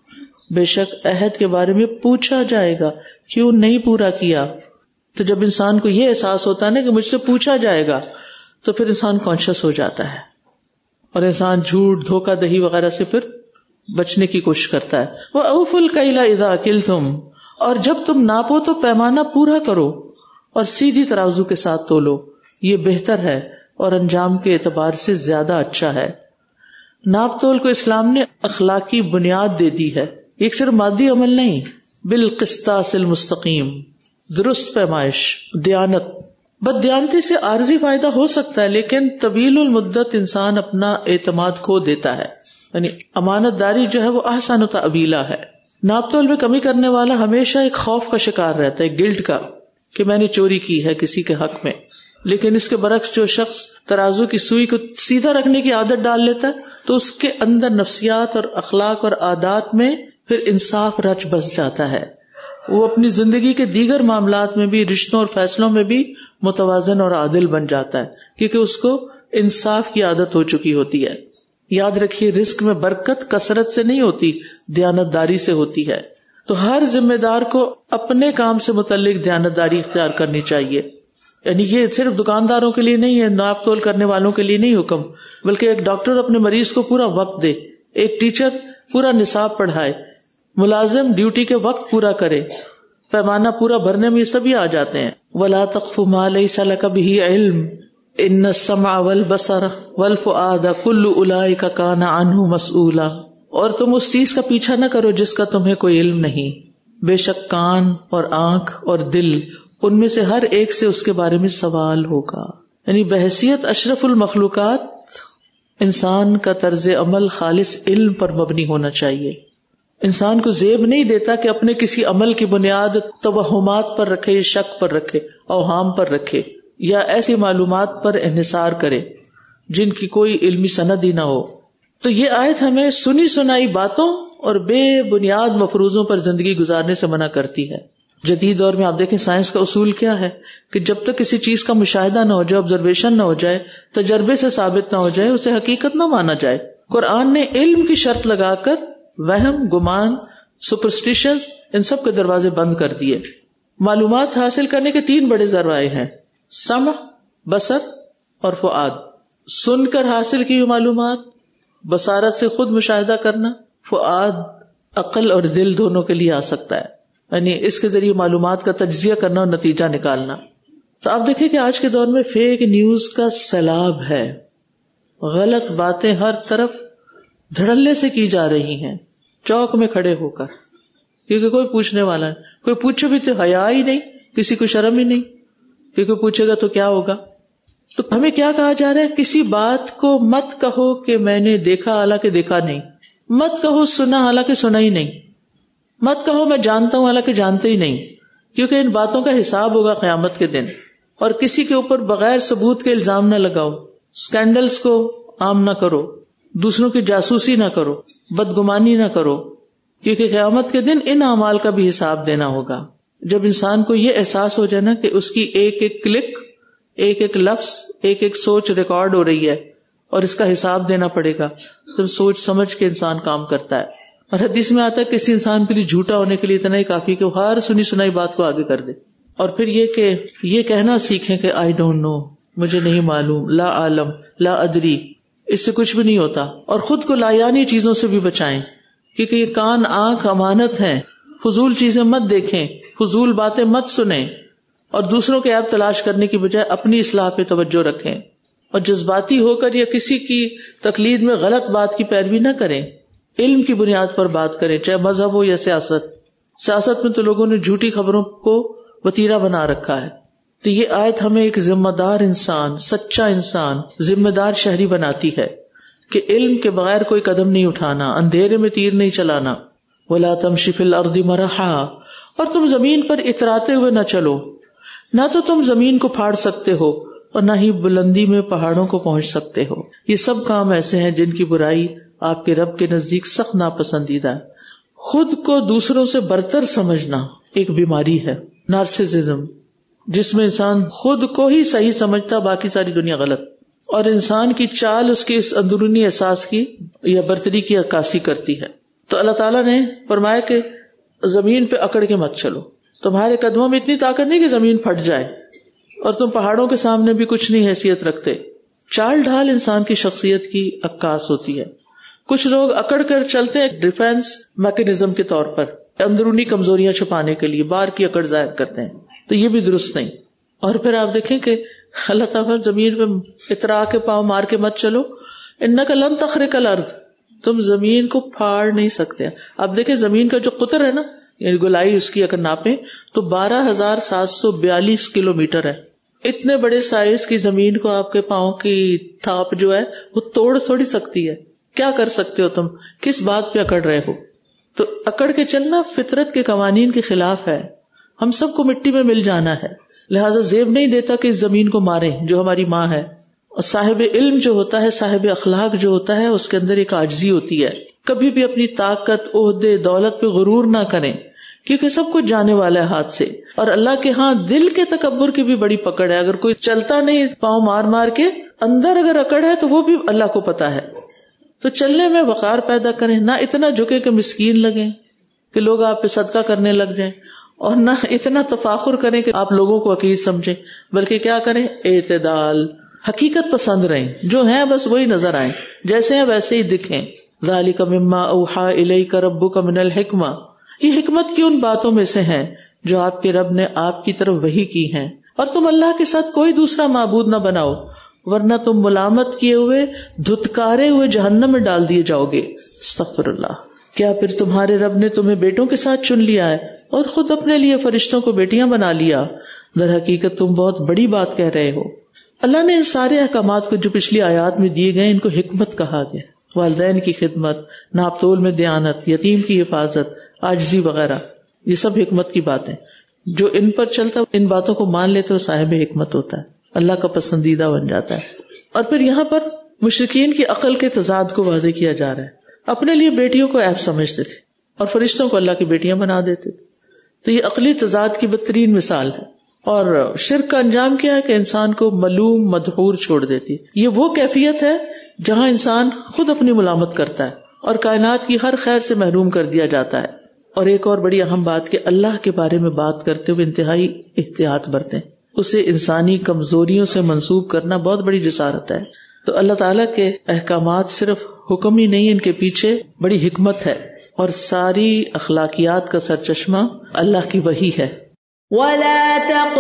بے شک عہد کے بارے میں پوچھا جائے گا، کیوں نہیں پورا کیا. تو جب انسان کو یہ احساس ہوتا ہے نا کہ مجھ سے پوچھا جائے گا تو پھر انسان کانشیس ہو جاتا ہے اور انسان جھوٹ، دھوکہ دہی وغیرہ سے پھر بچنے کی کوشش کرتا ہے. وَأَوْفُوا الْكَيْلَ إِذَا كِلْتُمْ، اور جب تم ناپو تو پیمانہ پورا کرو اور سیدھی ترازو کے ساتھ تولو، یہ بہتر ہے اور انجام کے اعتبار سے زیادہ اچھا ہے. ناپ تول کو اسلام نے اخلاقی بنیاد دے دی ہے، ایک صرف مادی عمل نہیں، بالقسطاس المستقیم، درست پیمائش، دیانت. بددیانتی سے عارضی فائدہ ہو سکتا ہے لیکن طویل المدت انسان اپنا اعتماد کھو دیتا ہے. یعنی امانت داری جو ہے وہ احسن تعویلہ ہے. ناپ تول میں کمی کرنے والا ہمیشہ ایک خوف کا شکار رہتا ہے، گلٹ کا، کہ میں نے چوری کی ہے کسی کے حق میں. لیکن اس کے برعکس جو شخص ترازو کی سوئی کو سیدھا رکھنے کی عادت ڈال لیتا ہے تو اس کے اندر نفسیات اور اخلاق اور عادات میں پھر انصاف رچ بس جاتا ہے. وہ اپنی زندگی کے دیگر معاملات میں بھی، رشتوں اور فیصلوں میں بھی متوازن اور عادل بن جاتا ہے، کیونکہ اس کو انصاف کی عادت ہو چکی ہوتی ہے. یاد رکھیے رزق میں برکت کثرت سے نہیں ہوتی، دیانت داری سے ہوتی ہے. تو ہر ذمہ دار کو اپنے کام سے متعلق دیانت داری اختیار کرنی چاہیے. یعنی یہ صرف دکانداروں کے لیے نہیں ہے، ناپ تول کرنے والوں کے لیے نہیں حکم، بلکہ ایک ڈاکٹر اپنے مریض کو پورا وقت دے، ایک ٹیچر پورا نصاب پڑھائے، ملازم ڈیوٹی کے وقت پورا کرے، پیمانہ پورا بھرنے میں یہ سبھی آ جاتے ہیں. وَلَا تَقْفُ مَا لَيْسَ لَكَ بِهِ عِلْمٌ إِنَّ السَّمْعَ وَالْبَصَرَ وَالْفُؤَادَ كُلُّ أُولَئِكَ كَانَ عَنْهُ مَسْئُولًا. اور تم اس چیز کا پیچھا نہ کرو جس کا تمہیں کوئی علم نہیں، بے شک کان اور آنکھ اور دل ان میں سے ہر ایک سے اس کے بارے میں سوال ہوگا. یعنی بحیثیت اشرف المخلوقات انسان کا طرز عمل خالص علم پر مبنی ہونا چاہیے. انسان کو زیب نہیں دیتا کہ اپنے کسی عمل کی بنیاد توہمات پر رکھے، شک پر رکھے، اوہام پر رکھے، یا ایسی معلومات پر انحصار کرے جن کی کوئی علمی سند ہی نہ ہو. تو یہ آیت ہمیں سنی سنائی باتوں اور بے بنیاد مفروضوں پر زندگی گزارنے سے منع کرتی ہے. جدید دور میں آپ دیکھیں سائنس کا اصول کیا ہے کہ جب تک کسی چیز کا مشاہدہ نہ ہو جائے، آبزرویشن نہ ہو جائے، تجربے سے ثابت نہ ہو جائے، اسے حقیقت نہ مانا جائے. قرآن نے علم کی شرط لگا کر وہم، گمان، سپرسٹیشنز ان سب کے دروازے بند کر دیے. معلومات حاصل کرنے کے تین بڑے ذرائع ہیں، سمع، بصر اور فؤاد. سن کر حاصل کی معلومات، بصارت سے خود مشاہدہ کرنا، فؤاد عقل اور دل دونوں کے لیے آ سکتا ہے، یعنی اس کے ذریعے معلومات کا تجزیہ کرنا اور نتیجہ نکالنا. تو آپ دیکھیں کہ آج کے دور میں فیک نیوز کا سیلاب ہے، غلط باتیں ہر طرف دھڑلے سے کی جا رہی ہیں، چوک میں کھڑے ہو کر، کیونکہ کوئی پوچھنے والا نہیں. کوئی پوچھے بھی تو حیا ہی نہیں، کسی کو شرم ہی نہیں، کیونکہ پوچھے گا تو کیا ہوگا. تو ہمیں کیا کہا جا رہا ہے؟ کسی بات کو مت کہو کہ میں نے دیکھا حالانکہ دیکھا نہیں، مت کہو سنا حالانکہ سنا ہی نہیں، مت کہو میں جانتا ہوں حالانکہ جانتے ہی نہیں، کیونکہ ان باتوں کا حساب ہوگا قیامت کے دن. اور کسی کے اوپر بغیر ثبوت کے الزام نہ لگاؤ، سکینڈلز کو عام نہ کرو، دوسروں کی جاسوسی نہ کرو، بدگمانی نہ کرو، کیونکہ قیامت کے دن ان اعمال کا بھی حساب دینا ہوگا. جب انسان کو یہ احساس ہو جائے نا کہ اس کی ایک ایک کلک، ایک ایک لفظ، ایک ایک سوچ ریکارڈ ہو رہی ہے اور اس کا حساب دینا پڑے گا، تو سوچ سمجھ کے انسان کام کرتا ہے. اور حدیث میں آتا ہے کسی انسان کے لیے جھوٹا ہونے کے لیے اتنا ہی کافی کہ وہ ہر سنی سنائی بات کو آگے کر دے، اور پھر یہ کہ یہ کہنا سیکھیں کہ آئی ڈونٹ نو، مجھے نہیں معلوم، لا عالم، لا ادری. اس سے کچھ بھی نہیں ہوتا. اور خود کو لایانی چیزوں سے بھی بچائیں، کیونکہ یہ کان آنکھ امانت ہیں. فضول چیزیں مت دیکھیں، فضول باتیں مت سنیں، اور دوسروں کے عیب تلاش کرنے کی بجائے اپنی اصلاح پہ توجہ رکھیں. اور جذباتی ہو کر یا کسی کی تقلید میں غلط بات کی پیروی نہ کریں، علم کی بنیاد پر بات کریں، چاہے مذہب ہو یا سیاست. سیاست میں تو لوگوں نے جھوٹی خبروں کو وتیرہ بنا رکھا ہے. تو یہ آیت ہمیں ایک ذمہ دار انسان، سچا انسان، ذمہ دار شہری بناتی ہے کہ علم کے بغیر کوئی قدم نہیں اٹھانا، اندھیرے میں تیر نہیں چلانا. وَلَا تَمْشِ فِي الْأَرْضِ مَرَحًا، اور تم زمین پر اتراتے ہوئے نہ چلو. نہ تو تم زمین کو پھاڑ سکتے ہو اور نہ ہی بلندی میں پہاڑوں کو پہنچ سکتے ہو. یہ سب کام ایسے ہیں جن کی برائی آپ کے رب کے نزدیک سخت ناپسندیدہ ہے. خود کو دوسروں سے برتر سمجھنا ایک بیماری ہے، نارسسزم، جس میں انسان خود کو ہی صحیح سمجھتا، باقی ساری دنیا غلط. اور انسان کی چال اس کے اس اندرونی احساس کی یا برتری کی عکاسی کرتی ہے. تو اللہ تعالیٰ نے فرمایا کہ زمین پہ اکڑ کے مت چلو. تمہارے قدموں میں اتنی طاقت نہیں کہ زمین پھٹ جائے، اور تم پہاڑوں کے سامنے بھی کچھ نہیں حیثیت رکھتے. چال ڈھال انسان کی شخصیت کی عکاس ہوتی ہے. کچھ لوگ اکڑ کر چلتے ہیں ڈیفینس میکینزم کے طور پر، اندرونی کمزوریاں چھپانے کے لیے بار کی اکڑ ظاہر کرتے ہیں، تو یہ بھی درست نہیں. اور پھر آپ دیکھیں کہ اللہ تعالیٰ زمین پہ اترا کے پاؤں مار کے مت چلو، انک لن تخرق الارض، تم زمین کو پھاڑ نہیں سکتے. اب دیکھیں زمین کا جو قطر ہے نا، یعنی گولائی اس کی اگر ناپیں تو بارہ ہزار سات سو بیالیس کلو میٹر ہے. اتنے بڑے سائز کی زمین کو آپ کے پاؤں کی تھاپ جو ہے وہ توڑ تھوڑی سکتی ہے. کیا کر سکتے ہو تم؟ کس بات پہ اکڑ رہے ہو؟ تو اکڑ کے چلنا فطرت کے قوانین کے خلاف ہے. ہم سب کو مٹی میں مل جانا ہے، لہٰذا زیب نہیں دیتا کہ اس زمین کو ماریں جو ہماری ماں ہے. اور صاحب علم جو ہوتا ہے، صاحب اخلاق جو ہوتا ہے، اس کے اندر ایک عاجزی ہوتی ہے. کبھی بھی اپنی طاقت، عہدے، دولت پہ غرور نہ کریں، کیونکہ سب کچھ جانے والا ہے ہاتھ سے. اور اللہ کے ہاں دل کے تکبر کی بھی بڑی پکڑ ہے. اگر کوئی چلتا نہیں پاؤں مار مار کے، اندر اگر اکڑ ہے تو وہ بھی اللہ کو پتا ہے. تو چلنے میں وقار پیدا کریں، نہ اتنا جھکے کہ مسکین لگیں، کہ لوگ آپ پہ صدقہ کرنے لگ جائیں، اور نہ اتنا تفاخر کریں کہ آپ لوگوں کو عقید سمجھیں، بلکہ کیا کریں، اعتدال، حقیقت پسند رہیں، جو ہیں بس وہی نظر آئیں، جیسے ہیں ویسے ہی دکھیں. ذالک مما اوحی الیک ربک من الحکمہ، یہ حکمت کی ان باتوں میں سے ہیں جو آپ کے رب نے آپ کی طرف وحی کی ہیں، اور تم اللہ کے ساتھ کوئی دوسرا معبود نہ بناؤ ورنہ تم ملامت کیے ہوئے دھتکارے ہوئے جہنم میں ڈال دیے جاؤ گے. استغفر اللہ. کیا پھر تمہارے رب نے تمہیں بیٹوں کے ساتھ چن لیا ہے اور خود اپنے لیے فرشتوں کو بیٹیاں بنا لیا؟ در حقیقت تم بہت بڑی بات کہہ رہے ہو. اللہ نے ان سارے احکامات کو جو پچھلی آیات میں دیے گئے ان کو حکمت کہا گیا. والدین کی خدمت، ناپ تول میں دیانت، یتیم کی حفاظت، عاجزی وغیرہ، یہ سب حکمت کی باتیں. جو ان پر چلتا ان باتوں کو مان لیتے وہ صاحب حکمت ہوتا ہے، اللہ کا پسندیدہ بن جاتا ہے. اور پھر یہاں پر مشرکین کی عقل کے تضاد کو واضح کیا جا رہا ہے. اپنے لیے بیٹیوں کو عیب سمجھتے تھے اور فرشتوں کو اللہ کی بیٹیاں بنا دیتے تھے. تو یہ عقلی تضاد کی بدترین مثال ہے. اور شرک کا انجام کیا ہے کہ انسان کو ملوم مدحور چھوڑ دیتی ہے. یہ وہ کیفیت ہے جہاں انسان خود اپنی ملامت کرتا ہے اور کائنات کی ہر خیر سے محروم کر دیا جاتا ہے. اور ایک اور بڑی اہم بات کہ اللہ کے بارے میں بات کرتے ہوئے انتہائی احتیاط برتیں. اسے انسانی کمزوریوں سے منسوب کرنا بہت بڑی جسارت ہے. تو اللہ تعالیٰ کے احکامات صرف حکم ہی نہیں، ان کے پیچھے بڑی حکمت ہے، اور ساری اخلاقیات کا سرچشمہ اللہ کی وحی ہے. وَلَا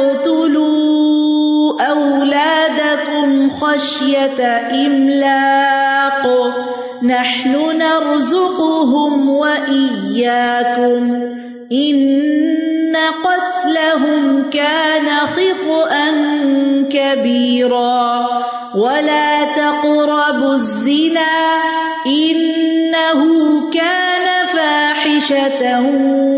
تَقْتُلُوا أَوْلَادَكُمْ خَشْيَةَ إِمْلَاقٍ نَحْنُ نَرْزُقُهُمْ وَإِيَّاكُمْ إِنَّ قَتْلَهُمْ كَانَ خِطْئًا كَبِيرًا وَلَا تَقْرَبُوا الزِّنَا إِنَّهُ كَانَ فَاحِشَةً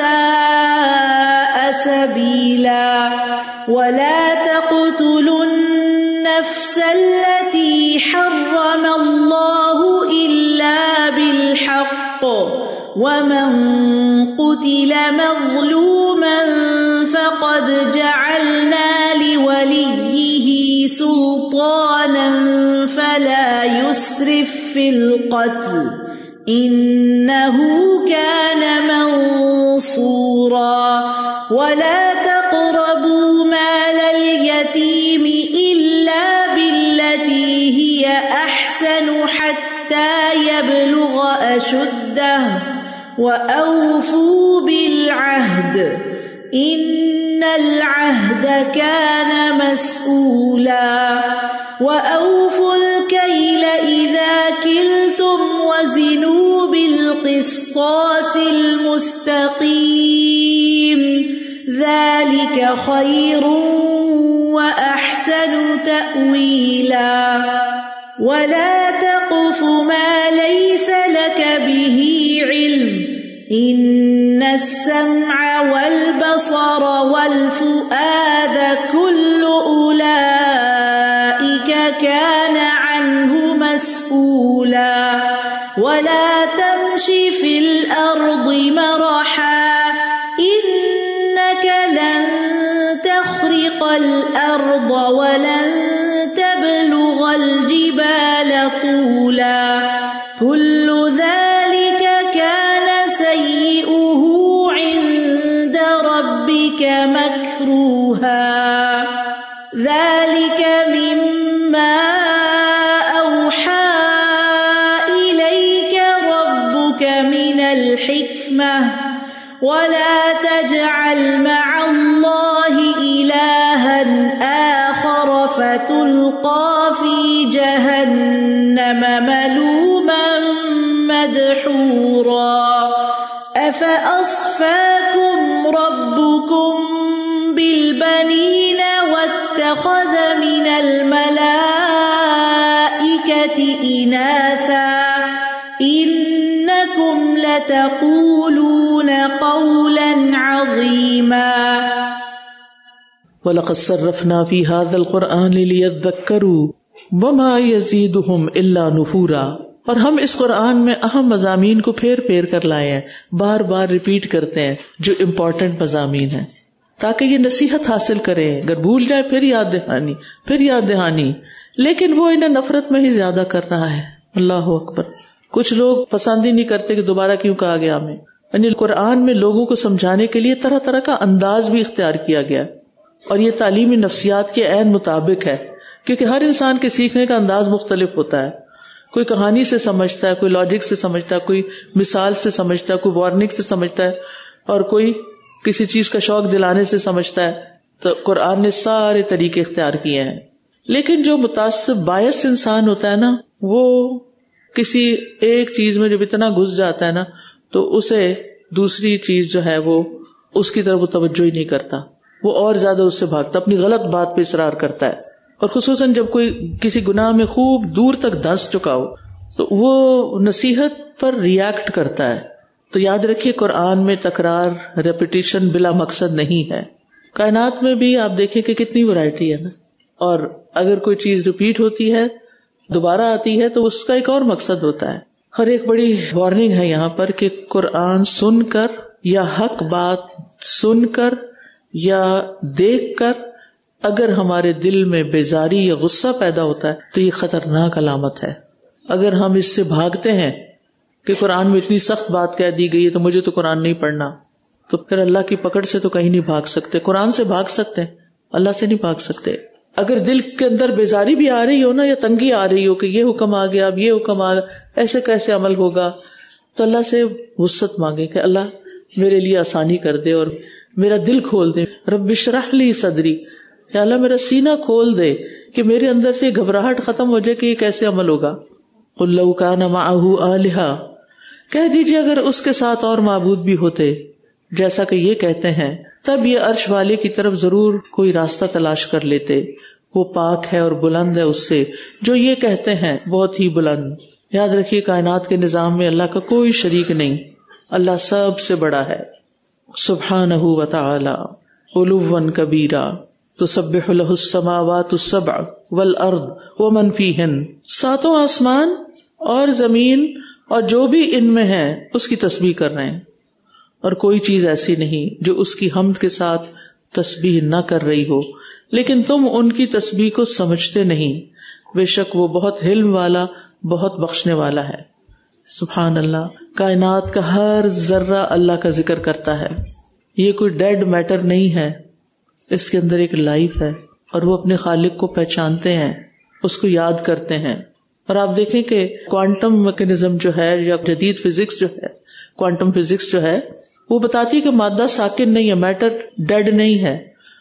وَسَاءَ سَبِيلًا وَلَا تَقْتُلُوا النَّفْسَ الَّتِي حَرَّمَ اللَّهُ إِلَّا بِالْحَقِّ وَمَن قُتِلَ مَظْلُومًا فَقَدْ جَعَلْنَا لِوَلِيِّهِ سُلْطَانًا فَلَا يُسْرِفْ فِي الْقَتْلِ إِنَّهُ كَانَ مَنصُورًا وَلَا تَقْرَبُوا مَالَ الْيَتِيمِ إِلَّا بِالَّتِي هِيَ أَحْسَنُ حَتَّى يَبْلُغَ أَشُدَّهُ وَأَوْفُوا بِالْعَهْدِ إِنَّ الْعَهْدَ كَانَ مَسْئُولًا وَأَوْفُوا الْكَيْلَ إِذَا كِلْتُمْ وَزِنُوا بِالْقِسْطَاسِ الْمُسْتَقِيمِ ذَلِكَ خَيْرٌ وَأَحْسَنُ تَأْوِيلًا وَلَا تَقْفُ مَا لَيْسَ لَكَ بِهِ عِلْمٌ إِنَّ السَّمْعَ وَالْبَصَرَ وَالْفُؤَادَ كُلُّ أُولَئِكَ كَانَ عَنْهُ مسؤولا ولا تمش في الأرض مرحا إنك لن تخرق الأرض ولن تبلغ الجبال طولا كل ذلك كان سيئه عند ربك مكروها ذلك مما ولا تجعل مع الله إلها آخر فتلقى في جهنم ملوما مدحورا أفأصفاكم ربكم بالبنين واتخذ من الملائكة إناثا إنكم لتقولون قولا عظيما وَلَقَدْ صَرَّفْنَا فِي هَذَا الْقُرْآنِ لِيَذَّكَّرُوا وَمَا يَزِيدُهُمْ إِلَّا نُفُورًا. اور ہم اس قرآن میں اہم مضامین کو پھیر پھیر کر لائے ہیں، بار بار ریپیٹ کرتے ہیں جو امپورٹنٹ مضامین ہیں تاکہ یہ نصیحت حاصل کریں، اگر بھول جائے پھر یاد دہانی پھر یاد دہانی لیکن وہ انہیں نفرت میں ہی زیادہ کر رہا ہے. اللہ اکبر. کچھ لوگ پسند ہی نہیں کرتے کہ دوبارہ کیوں کہا گیا ہمیں. یعنی قرآن میں لوگوں کو سمجھانے کے لیے طرح طرح کا انداز بھی اختیار کیا گیا، اور یہ تعلیمی نفسیات کے عین مطابق ہے، کیونکہ ہر انسان کے سیکھنے کا انداز مختلف ہوتا ہے. کوئی کہانی سے سمجھتا ہے، کوئی لاجک سے سمجھتا ہے، کوئی مثال سے سمجھتا ہے، کوئی وارننگ سے سمجھتا ہے، اور کوئی کسی چیز کا شوق دلانے سے سمجھتا ہے. تو قرآن نے سارے طریقے اختیار کیے ہیں. لیکن جو متعصب باعث انسان ہوتا ہے نا، وہ کسی ایک چیز میں جب اتنا گھس جاتا ہے نا، تو اسے دوسری چیز جو ہے وہ اس کی طرف وہ توجہ ہی نہیں کرتا، وہ اور زیادہ اس سے بھاگتا، اپنی غلط بات پہ اصرار کرتا ہے. اور خصوصاً جب کوئی کسی گناہ میں خوب دور تک دھنس چکا ہو تو وہ نصیحت پر ریئیکٹ کرتا ہے. تو یاد رکھیے قرآن میں تکرار، ریپیٹیشن بلا مقصد نہیں ہے. کائنات میں بھی آپ دیکھیں کہ کتنی ورائٹی ہے نا، اور اگر کوئی چیز ریپیٹ ہوتی ہے، دوبارہ آتی ہے، تو اس کا ایک اور مقصد ہوتا ہے. اور ایک بڑی وارننگ ہے یہاں پر کہ قرآن سن کر یا حق بات سن کر یا دیکھ کر اگر ہمارے دل میں بیزاری یا غصہ پیدا ہوتا ہے تو یہ خطرناک علامت ہے. اگر ہم اس سے بھاگتے ہیں کہ قرآن میں اتنی سخت بات کہہ دی گئی ہے تو مجھے تو قرآن نہیں پڑھنا، تو پھر اللہ کی پکڑ سے تو کہیں نہیں بھاگ سکتے. قرآن سے بھاگ سکتے ہیں، اللہ سے نہیں بھاگ سکتے. اگر دل کے اندر بیزاری بھی آ رہی ہو نا، یا تنگی آ رہی ہو کہ یہ حکم آ گیا، اب یہ حکم آ گیا، ایسے کیسے عمل ہوگا، تو اللہ سے وسعت مانگے کہ اللہ میرے لیے آسانی کر دے اور میرا دل کھول دے. رب اشرح لی صدری، یا اللہ میرا سینہ کھول دے کہ میرے اندر سے گھبراہٹ ختم ہو جائے کہ یہ کیسے عمل ہوگا. قل لو کان معہ آلہہ، کہہ دیجیے اگر اس کے ساتھ اور معبود بھی ہوتے جیسا کہ یہ کہتے ہیں، تب یہ عرش والے کی طرف ضرور کوئی راستہ تلاش کر لیتے. وہ پاک ہے اور بلند ہے اس سے جو یہ کہتے ہیں، بہت ہی بلند. یاد رکھیے کائنات کے نظام میں اللہ کا کوئی شریک نہیں، اللہ سب سے بڑا ہے. سبحانہ و تعالی علوا کبیرا، تسبح له السماوات السبع والارض ومن فیہن، ساتوں آسمان اور زمین اور جو بھی ان میں ہے اس کی تسبیح کر رہے ہیں، اور کوئی چیز ایسی نہیں جو اس کی حمد کے ساتھ تسبیح نہ کر رہی ہو، لیکن تم ان کی تسبیح کو سمجھتے نہیں. بے شک وہ بہت حلم والا، بہت بخشنے والا ہے. سبحان اللہ. کائنات کا ہر ذرہ اللہ کا ذکر کرتا ہے. یہ کوئی ڈیڈ میٹر نہیں ہے، اس کے اندر ایک لائف ہے، اور وہ اپنے خالق کو پہچانتے ہیں، اس کو یاد کرتے ہیں. اور آپ دیکھیں کہ کوانٹم میکینزم جو ہے یا جدید فزکس جو ہے، کوانٹم فزکس جو ہے، وہ بتاتی ہے کہ مادہ ساکن نہیں ہے، میٹر ڈیڈ نہیں ہے.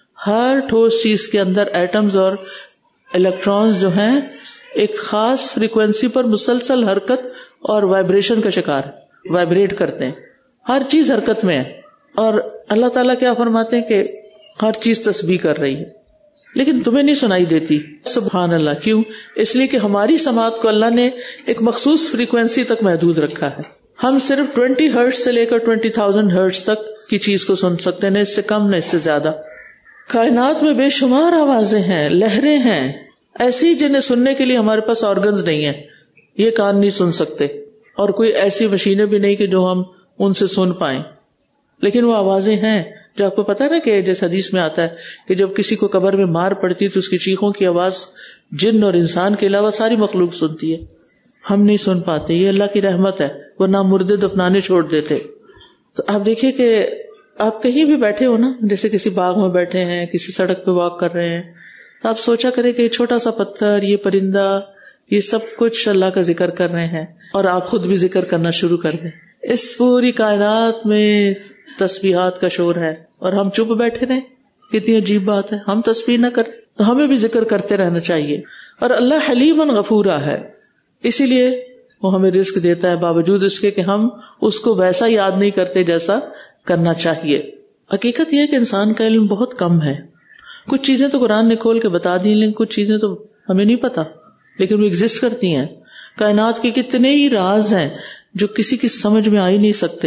ہر ٹھوس چیز کے اندر ایٹمز اور الیکٹرانز جو ہیں ایک خاص فریکوینسی پر مسلسل حرکت اور وائبریشن کا شکار ہے، وائبریٹ کرتے ہیں. ہر چیز حرکت میں ہے، اور اللہ تعالیٰ کیا فرماتے ہیں کہ ہر چیز تسبیح کر رہی ہے، لیکن تمہیں نہیں سنائی دیتی. سبحان اللہ. کیوں؟ اس لیے کہ ہماری سماعت کو اللہ نے ایک مخصوص فریکوینسی تک محدود رکھا ہے. ہم صرف ٹوینٹی ہرٹز سے لے کر ٹوینٹی تھاؤزینڈ ہرٹز تک کی چیز کو سن سکتے ہیں، نہ اس سے کم نہ اس سے زیادہ. کائنات میں بے شمار آوازیں ہیں، لہریں ہیں ایسی جنہیں سننے کے لیے ہمارے پاس آرگنز نہیں ہیں، یہ کان نہیں سن سکتے، اور کوئی ایسی مشینیں بھی نہیں کہ جو ہم ان سے سن پائیں. لیکن وہ آوازیں ہیں جو آپ کو پتا نا کہ جیسے حدیث میں آتا ہے کہ جب کسی کو قبر میں مار پڑتی تو اس کی چیخوں کی آواز جن اور انسان کے علاوہ ساری مخلوق سنتی ہے، ہم نہیں سن پاتے. یہ اللہ کی رحمت ہے، ورنہ مردے دفنانے چھوڑ دیتے. تو آپ دیکھیے کہ آپ کہیں بھی بیٹھے ہو نا، جیسے کسی باغ میں بیٹھے ہیں، کسی سڑک پہ واک کر رہے ہیں، تو آپ سوچا کریں کہ یہ چھوٹا سا پتھر، یہ پرندہ، یہ سب کچھ اللہ کا ذکر کر رہے ہیں، اور آپ خود بھی ذکر کرنا شروع کر دیں. اس پوری کائنات میں تسبیحات کا شور ہے اور ہم چپ بیٹھے رہیں. کتنی عجیب بات ہے. ہم تسبیح نہ کریں تو ہمیں بھی ذکر کرتے رہنا چاہیے. اور اللہ حلیم غفورا ہے، اسی لیے وہ ہمیں رزق دیتا ہے باوجود اس کے کہ ہم اس کو ویسا یاد نہیں کرتے جیسا کرنا چاہیے. حقیقت یہ ہے کہ انسان کا علم بہت کم ہے. کچھ چیزیں تو قرآن نے کھول کے بتا دی، لیکن کچھ چیزیں تو ہمیں نہیں پتا، لیکن وہ ایگزسٹ کرتی ہیں. کائنات کے کتنے ہی راز ہیں جو کسی کی سمجھ میں آ ہی نہیں سکتے.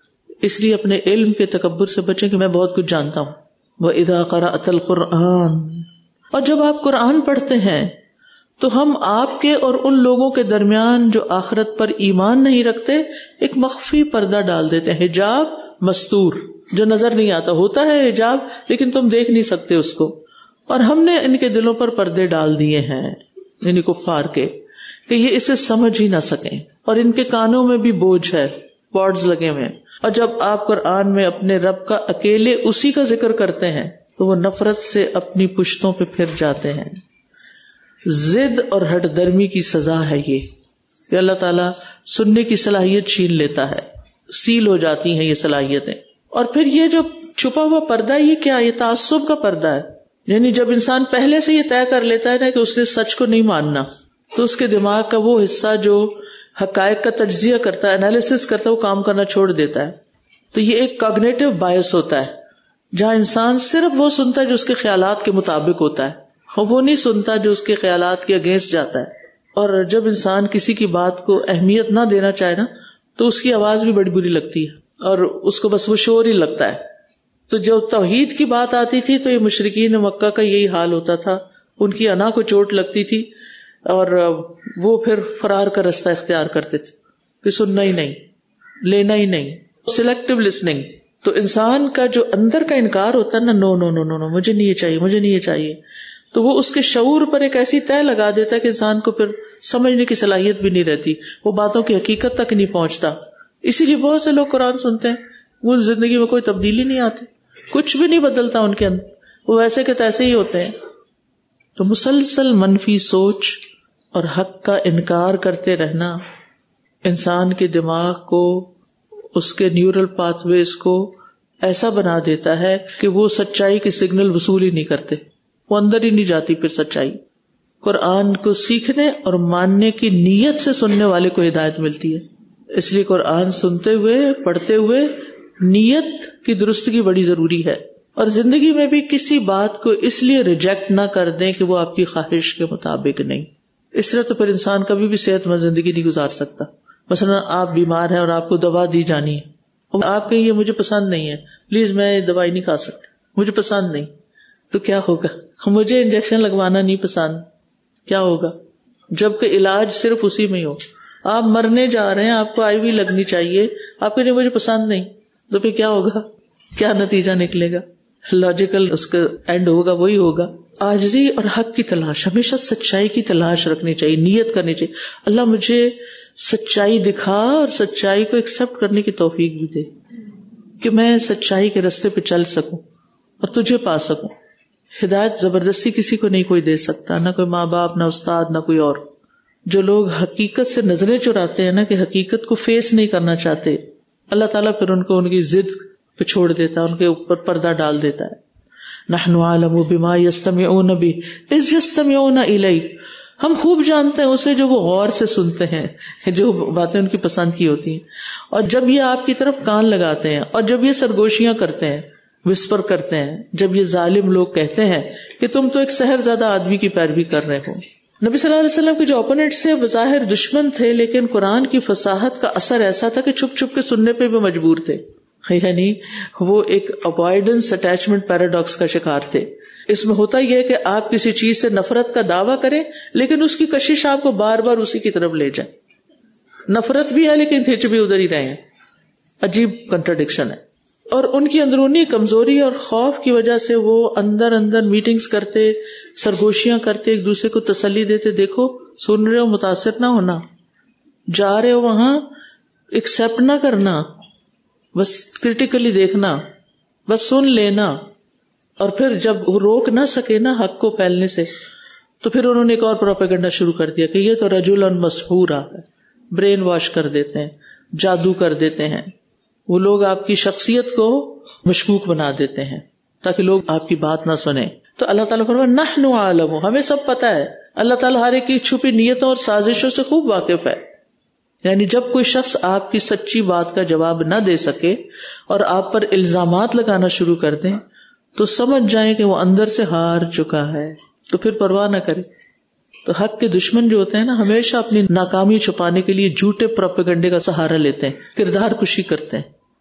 اس لیے اپنے علم کے تکبر سے بچیں کہ میں بہت کچھ جانتا ہوں. وَإِذَا قَرَأْتَ الْقُرْآنَ، اور جب آپ قرآن پڑھتے ہیں تو ہم آپ کے اور ان لوگوں کے درمیان جو آخرت پر ایمان نہیں رکھتے ایک مخفی پردہ ڈال دیتے ہیں. حجاب مستور جو نظر نہیں آتا، ہوتا ہے حجاب لیکن تم دیکھ نہیں سکتے اس کو. اور ہم نے ان کے دلوں پر پردے ڈال دیے ہیں، یعنی کفار کے، کہ یہ اسے سمجھ ہی نہ سکیں. اور ان کے کانوں میں بھی بوجھ ہے، پوڈز لگے ہوئے ہیں اور جب آپ قرآن میں اپنے رب کا اکیلے اسی کا ذکر کرتے ہیں تو وہ نفرت سے اپنی پشتوں پہ پھر جاتے ہیں. ضد اور ہٹ درمی کی سزا ہے یہ کہ اللہ تعالیٰ سننے کی صلاحیت چھین لیتا ہے، سیل ہو جاتی ہیں یہ صلاحیتیں. اور پھر یہ جو چھپا ہوا پردہ یہ کیا؟ یہ تعصب کا پردہ ہے. یعنی جب انسان پہلے سے یہ طے کر لیتا ہے نا کہ اس نے سچ کو نہیں ماننا، تو اس کے دماغ کا وہ حصہ جو حقائق کا تجزیہ کرتا ہے، انالیسس کرتا ہے، وہ کام کرنا چھوڑ دیتا ہے. تو یہ ایک کاگنیٹو بائس ہوتا ہے جہاں انسان صرف وہ سنتا ہے جو اس کے خیالات کے مطابق ہوتا ہے، اور وہ نہیں سنتا جو اس کے خیالات کے اگینسٹ جاتا ہے. اور جب انسان کسی کی بات کو اہمیت نہ دینا چاہے نا تو اس کی آواز بھی بڑی بری لگتی ہے اور اس کو بس وہ شور ہی لگتا ہے. تو جب توحید کی بات آتی تھی تو یہ مشرکین مکہ کا یہی حال ہوتا تھا، ان کی انا کو چوٹ لگتی تھی اور وہ پھر فرار کا رستہ اختیار کرتے تھے کہ سننا ہی نہیں، لینا ہی نہیں، سلیکٹو لسننگ. تو انسان کا جو اندر کا انکار ہوتا ہے نا، نو نو نو نو نو مجھے نہیں یہ چاہیے، مجھے نہیں یہ چاہیے، تو وہ اس کے شعور پر ایک ایسی طے لگا دیتا ہے کہ انسان کو پھر سمجھنے کی صلاحیت بھی نہیں رہتی، وہ باتوں کی حقیقت تک نہیں پہنچتا. اسی لیے بہت سے لوگ قرآن سنتے ہیں، وہ زندگی میں کوئی تبدیلی نہیں آتی، کچھ بھی نہیں بدلتا ان کے اندر، وہ ویسے کے تیسے ہی ہوتے ہیں. تو مسلسل منفی سوچ اور حق کا انکار کرتے رہنا انسان کے دماغ کو، اس کے نیورل پاتھ ویز کو ایسا بنا دیتا ہے کہ وہ سچائی کے سگنل وصول ہی نہیں کرتے، وہ اندر ہی نہیں جاتی پھر سچائی. قرآن کو سیکھنے اور ماننے کی نیت سے سننے والے کو ہدایت ملتی ہے. اس لیے قرآن سنتے ہوئے، پڑھتے ہوئے نیت کی درستگی بڑی ضروری ہے. اور زندگی میں بھی کسی بات کو اس لیے ریجیکٹ نہ کر دیں کہ وہ آپ کی خواہش کے مطابق نہیں. اس طرح تو پھر انسان کبھی بھی صحت مند زندگی نہیں گزار سکتا. مثلا آپ بیمار ہیں اور آپ کو دوا دی جانی ہے، اور آپ کہیں یہ مجھے پسند نہیں ہے، پلیز میں یہ دوائی نہیں کھا سکتا، مجھے پسند نہیں، تو کیا ہوگا؟ مجھے انجیکشن لگوانا نہیں پسند، کیا ہوگا؟ جبکہ علاج صرف اسی میں ہی ہو. آپ مرنے جا رہے ہیں، آپ کو آئی وی لگنی چاہیے، آپ کہیں مجھے پسند نہیں، تو پھر کیا ہوگا؟ کیا نتیجہ نکلے گا؟ لاجیکل اس کا اینڈ ہوگا وہی ہوگا. عاجزی اور حق کی تلاش، ہمیشہ سچائی کی تلاش رکھنی چاہیے، نیت کرنی چاہیے اللہ مجھے سچائی دکھا اور سچائی کو ایکسپٹ کرنے کی توفیق بھی دے کہ میں سچائی کے راستے پہ چل سکوں اور تجھے پا سکوں. ہدایت زبردستی کسی کو نہیں کوئی دے سکتا، نہ کوئی ماں باپ، نہ استاد، نہ کوئی اور. جو لوگ حقیقت سے نظریں چراتے ہیں نا، کہ حقیقت کو فیس نہیں کرنا چاہتے، اللہ تعالیٰ پھر ان کو ان کی ضد پہ چھوڑ دیتا ہے، ان کے اوپر پردہ ڈال دیتا ہے. نحن اعلم بما یستمعون به اذ یستمعون الیک، ہم خوب جانتے ہیں اسے جو وہ غور سے سنتے ہیں، جو باتیں ان کی پسند کی ہوتی ہیں. اور جب یہ آپ کی طرف کان لگاتے ہیں اور جب یہ سرگوشیاں کرتے ہیں، وسپر کرتے ہیں، جب یہ ظالم لوگ کہتے ہیں کہ تم تو ایک سحر زدہ آدمی کی پیروی کر رہے ہو. نبی صلی اللہ علیہ وسلم کے جو اپوننٹس تھے بظاہر دشمن تھے، لیکن قرآن کی فصاحت کا اثر ایسا تھا کہ چھپ چھپ کے سننے پہ بھی مجبور تھے. یعنی وہ ایک اوائڈنس اٹیچمنٹ پیراڈاکس کا شکار تھے. اس میں ہوتا یہ کہ آپ کسی چیز سے نفرت کا دعویٰ کریں لیکن اس کی کشش آپ کو بار بار اسی کی طرف لے جائے. نفرت بھی ہے لیکن کھینچ بھی ادھر ہی رہے ہیں. عجیب کنٹراڈکشن ہے. اور ان کی اندرونی کمزوری اور خوف کی وجہ سے وہ اندر اندر میٹنگز کرتے، سرگوشیاں کرتے، ایک دوسرے کو تسلی دیتے، دیکھو سن رہے ہو، متاثر نہ ہونا، جا رہے ہو وہاں ایکسپٹ نہ کرنا، بس کریٹیکلی دیکھنا، بس سن لینا. اور پھر جب وہ روک نہ سکے نا حق کو پھیلنے سے، تو پھر انہوں نے ایک اور پروپیگنڈا شروع کر دیا کہ یہ تو رجل مسحورا ہے، برین واش کر دیتے ہیں، جادو کر دیتے ہیں. وہ لوگ آپ کی شخصیت کو مشکوک بنا دیتے ہیں تاکہ لوگ آپ کی بات نہ سنیں. تو اللہ تعالیٰ فرمایا نحن اعلم، ہمیں سب پتا ہے. اللہ تعالیٰ ہر ایک کی چھپی نیتوں اور سازشوں سے خوب واقف ہے. یعنی جب کوئی شخص آپ کی سچی بات کا جواب نہ دے سکے اور آپ پر الزامات لگانا شروع کر دیں تو سمجھ جائیں کہ وہ اندر سے ہار چکا ہے، تو پھر پرواہ نہ کرے. تو حق کے دشمن جو ہوتے ہیں نا، ہمیشہ اپنی ناکامی چھپانے کے لیے جھوٹے پروپیگنڈے کا سہارا لیتے ہیں، کردار کشی کرتے ہیں،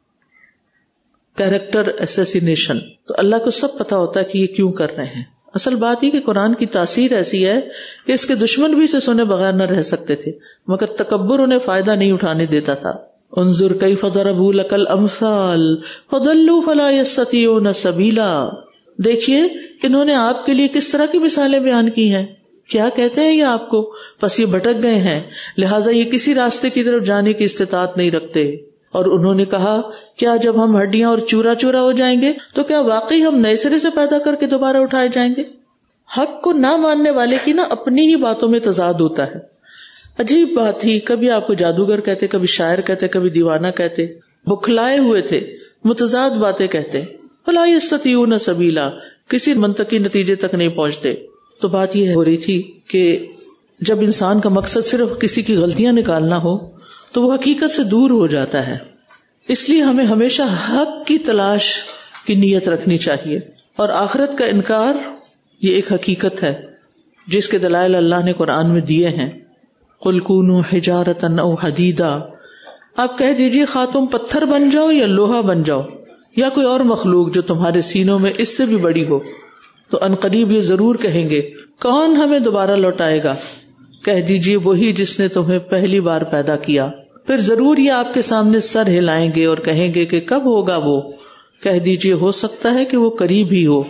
کیریکٹر ایسیسینیشن. تو اللہ کو سب پتا ہوتا ہے کہ یہ کیوں کر رہے ہیں. اصل بات یہ کہ قرآن کی تاثیر ایسی ہے کہ اس کے دشمن بھی اسے سنے بغیر نہ رہ سکتے تھے، مگر تکبر انہیں فائدہ نہیں اٹھانے دیتا تھا. انظر کیف ضربوا لک الامثال فضلوا فلا یستطیعون سبیلا. دیکھیے انہوں نے آپ کے لیے کس طرح کی مثالیں بیان کی ہیں، کیا کہتے ہیں یہ آپ کو، پس یہ بھٹک گئے ہیں، لہٰذا یہ کسی راستے کی طرف جانے کی استطاعت نہیں رکھتے. اور انہوں نے کہا کیا جب ہم ہڈیاں اور چورا چورا ہو جائیں گے تو کیا واقعی ہم نئے سرے سے پیدا کر کے دوبارہ اٹھائے جائیں گے؟ حق کو نہ ماننے والے کی نا اپنی ہی باتوں میں تضاد ہوتا ہے. عجیب بات تھی، کبھی آپ کو جادوگر کہتے، کبھی شاعر کہتے، کبھی دیوانہ کہتے، بکھلائے ہوئے تھے، متضاد باتیں کہتے، فلا یستطیعون سبیلا، کسی منطقی نتیجے تک نہیں پہنچتے. تو بات یہ ہو رہی تھی کہ جب انسان کا مقصد صرف کسی کی غلطیاں نکالنا ہو تو وہ حقیقت سے دور ہو جاتا ہے. اس لیے ہمیں ہمیشہ حق کی تلاش کی نیت رکھنی چاہیے. اور آخرت کا انکار یہ ایک حقیقت ہے جس کے دلائل اللہ نے قرآن میں دیے ہیں. قل کونوا حجارۃ او حدیدا، آپ کہہ دیجئے خواہ تم پتھر بن جاؤ یا لوہا بن جاؤ یا کوئی اور مخلوق جو تمہارے سینوں میں اس سے بھی بڑی ہو. تو انقریب یہ ضرور کہیں گے کون ہمیں دوبارہ لوٹائے گا؟ کہہ دیجئے وہی جس نے تمہیں پہلی بار پیدا کیا. پھر ضرور یہ آپ کے سامنے سر ہلائیں گے اور کہیں گے کہ کب ہوگا وہ؟ کہہ دیجئے ہو سکتا ہے کہ وہ قریب ہی ہو.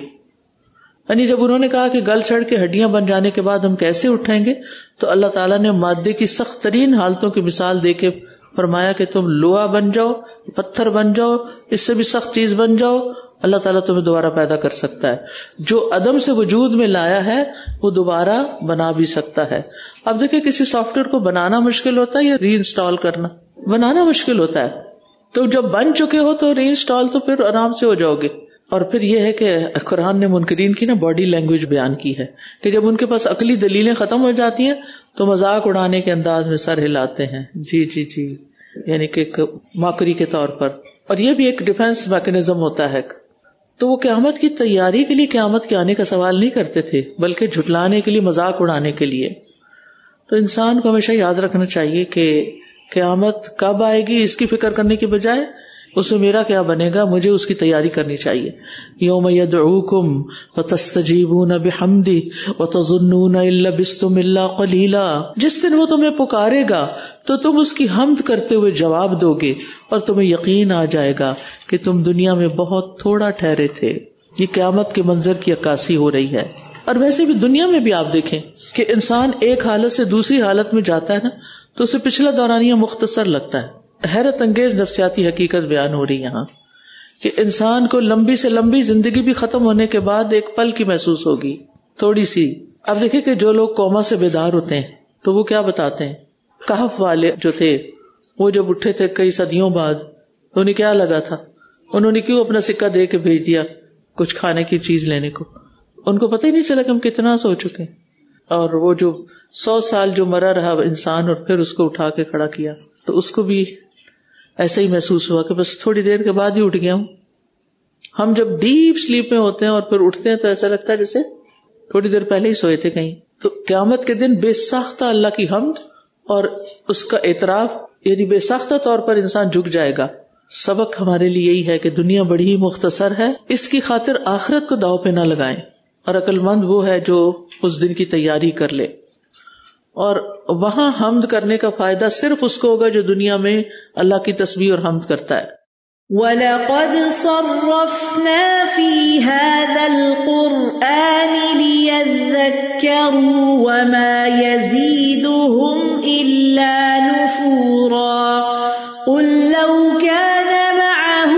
یعنی جب انہوں نے کہا کہ گل سڑ کے ہڈیاں بن جانے کے بعد ہم کیسے اٹھیں گے، تو اللہ تعالیٰ نے مادے کی سخت ترین حالتوں کی مثال دے کے فرمایا کہ تم لوہا بن جاؤ، پتھر بن جاؤ، اس سے بھی سخت چیز بن جاؤ، اللہ تعالیٰ تمہیں دوبارہ پیدا کر سکتا ہے. جو عدم سے وجود میں لایا ہے وہ دوبارہ بنا بھی سکتا ہے. اب دیکھیں کسی سافٹ ویئر کو بنانا مشکل ہوتا ہے یا ری انسٹال کرنا؟ بنانا مشکل ہوتا ہے. تو جب بن چکے ہو تو ری انسٹال تو پھر آرام سے ہو جاؤ گے. اور پھر یہ ہے کہ قرآن نے منکرین کی نا باڈی لینگویج بیان کی ہے کہ جب ان کے پاس عقلی دلیلیں ختم ہو جاتی ہیں تو مذاق اڑانے کے انداز میں سر ہلاتے ہیں، جی جی جی، یعنی کہ ایک ماکری کے طور پر. اور یہ بھی ایک ڈیفenس میکینزم ہوتا ہے. تو وہ قیامت کی تیاری کے لیے قیامت کے آنے کا سوال نہیں کرتے تھے بلکہ جھٹلانے کے لیے، مذاق اڑانے کے لیے. تو انسان کو ہمیشہ یاد رکھنا چاہیے کہ قیامت کب آئے گی اس کی فکر کرنے کی بجائے اس میں میرا کیا بنے گا، مجھے اس کی تیاری کرنی چاہیے. یوم یدعوکم فتستجیبون بحمدہ وتظنون ان لبثتم الا قلیلا، جس دن وہ تمہیں پکارے گا تو تم اس کی حمد کرتے ہوئے جواب دو گے اور تمہیں یقین آ جائے گا کہ تم دنیا میں بہت تھوڑا ٹھہرے تھے. یہ قیامت کے منظر کی عکاسی ہو رہی ہے. اور ویسے بھی دنیا میں بھی آپ دیکھیں کہ انسان ایک حالت سے دوسری حالت میں جاتا ہے نا تو اسے پچھلا دورانیہ مختصر لگتا ہے. حیرت انگیز نفسیاتی حقیقت بیان ہو رہی یہاں کہ انسان کو لمبی سے لمبی زندگی بھی ختم ہونے کے بعد ایک پل کی محسوس ہوگی، تھوڑی سی. اب دیکھیں کہ جو لوگ کوما سے بیدار ہوتے ہیں تو وہ کیا بتاتے ہیں. کہف والے جو تھے وہ جب اٹھے تھے کئی صدیوں بعد، انہیں کیا لگا تھا؟ انہوں نے کیوں اپنا سکہ دے کے بھیج دیا کچھ کھانے کی چیز لینے کو؟ ان کو پتہ ہی نہیں چلا کہ ہم کتنا سو چکے. اور وہ جو سو سال جو مرا رہا انسان اور پھر اس کو اٹھا کے کھڑا کیا تو اس کو بھی ایسا ہی محسوس ہوا کہ بس تھوڑی دیر کے بعد ہی اٹھ گیا ہوں. ہم جب ڈیپ سلیپ میں ہوتے ہیں اور پھر اٹھتے ہیں تو ایسا لگتا ہے جیسے تھوڑی دیر پہلے ہی سوئے تھے کہیں. تو قیامت کے دن بے ساختہ اللہ کی حمد اور اس کا اعتراف، یعنی بے ساختہ طور پر انسان جھک جائے گا. سبق ہمارے لیے یہی ہے کہ دنیا بڑی ہی مختصر ہے، اس کی خاطر آخرت کو داؤ پہ نہ لگائیں. اور عقل مند وہ ہے جو اس دن کی تیاری کر لے. اور وہاں حمد کرنے کا فائدہ صرف اس کو ہوگا جو دنیا میں اللہ کی تسبیح اور حمد کرتا ہے. وَلَقَدْ صَرَّفْنَا فِي هَذَا الْقُرْآنِ لِيَذَّكَّرُوا وَمَا يَزِيدُهُمْ إِلَّا نُفُورًا. قُلْ لَوْ كَانَ مَعَهُ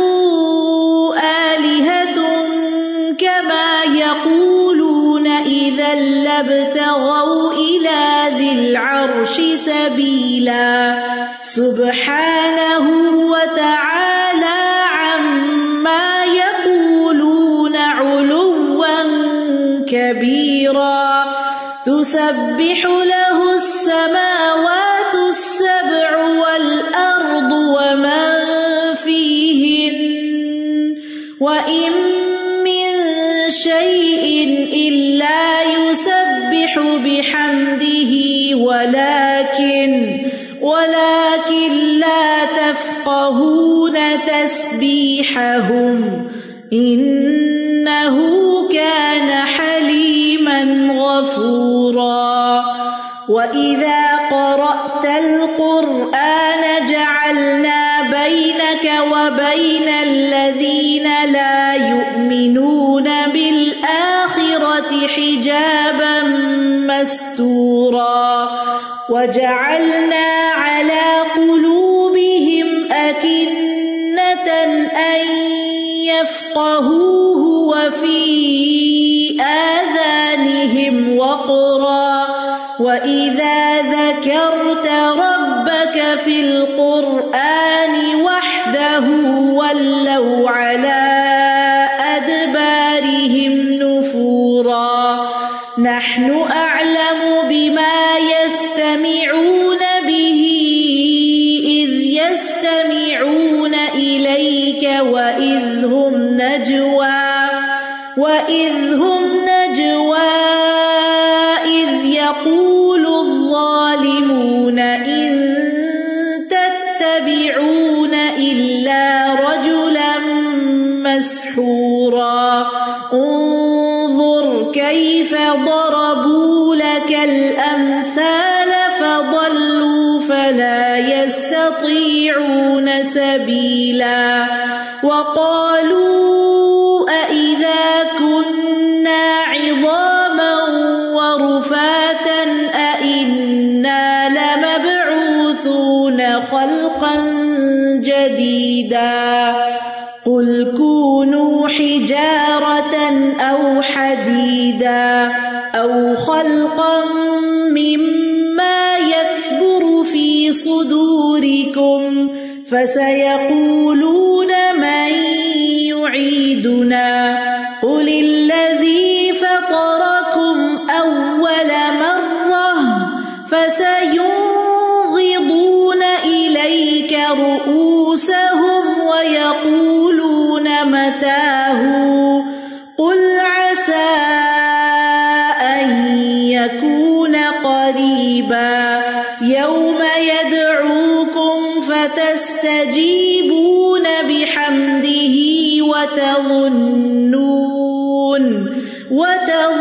آلِهَةٌ كَمَا يَقُولُونَ إِذًا لَابْتَغَوْا إِلَى ذِي الْعَرْشِ سَبِيلًا. سُبْحَانَهُ وَتَعَالَى عَمَّا يَقُولُونَ عُلُوًّا كَبِيرًا. تُسَبِّحُ لَهُ السَّمَاوَاتُ السَّبْعُ وَالْأَرْضُ وَمَن فِيهِنَّ وَإِن مِّن شَيْءٍ إِلَّا يُسَبِّحُ بِحَمْدِهِ وَلَكِنْ وَلَكِنْ لَا تَفْقَهُونَ تَسْبِيحَهُمْ إِنَّهُ كَانَ حَلِيمًا غَفُورًا. وَإِذَا قَرَأْتَ الْقُرْآنَ جَعَلْنَا بَيْنَكَ وَبَيْنَ الَّذِينَ لَا يُؤْمِنُونَ بِالْآخِرَةِ حِجَابًا مَسْتُورًا. وَجَعَلْنَا عَلَى قُلُوبِهِمْ يفقهوه وفي آذانهم وقرا وإذا ذكرت ربك في القرآن وحده ولوا على أدبارهم نفورا نحن أعلم بما يستمعون به إذ يستمعون إليك وإذ هم نجوى وإذ هم نجوى إذ يقول الظالمون إن تتبعون إلا رجلا مسحورا انظر كيف ضربوا لك الأمثال فضلوا فلا يستطيعون سبيلا وقالوا أإذا كنا عظاما ورفاتا أإنا لمبعوثون خلقا جديدا قل كونوا حجارة أو حديدا أو خلقا مما يكبر في صدوركم فسيقولون من يعيدنا قل الذي فطركم أول مرة فسينغضون إليك رؤوسهم ويقولون متاه قل عسى أن يكون قريبا يوم يدعوكم فتستجيبون بحمده وتظنون وتظنون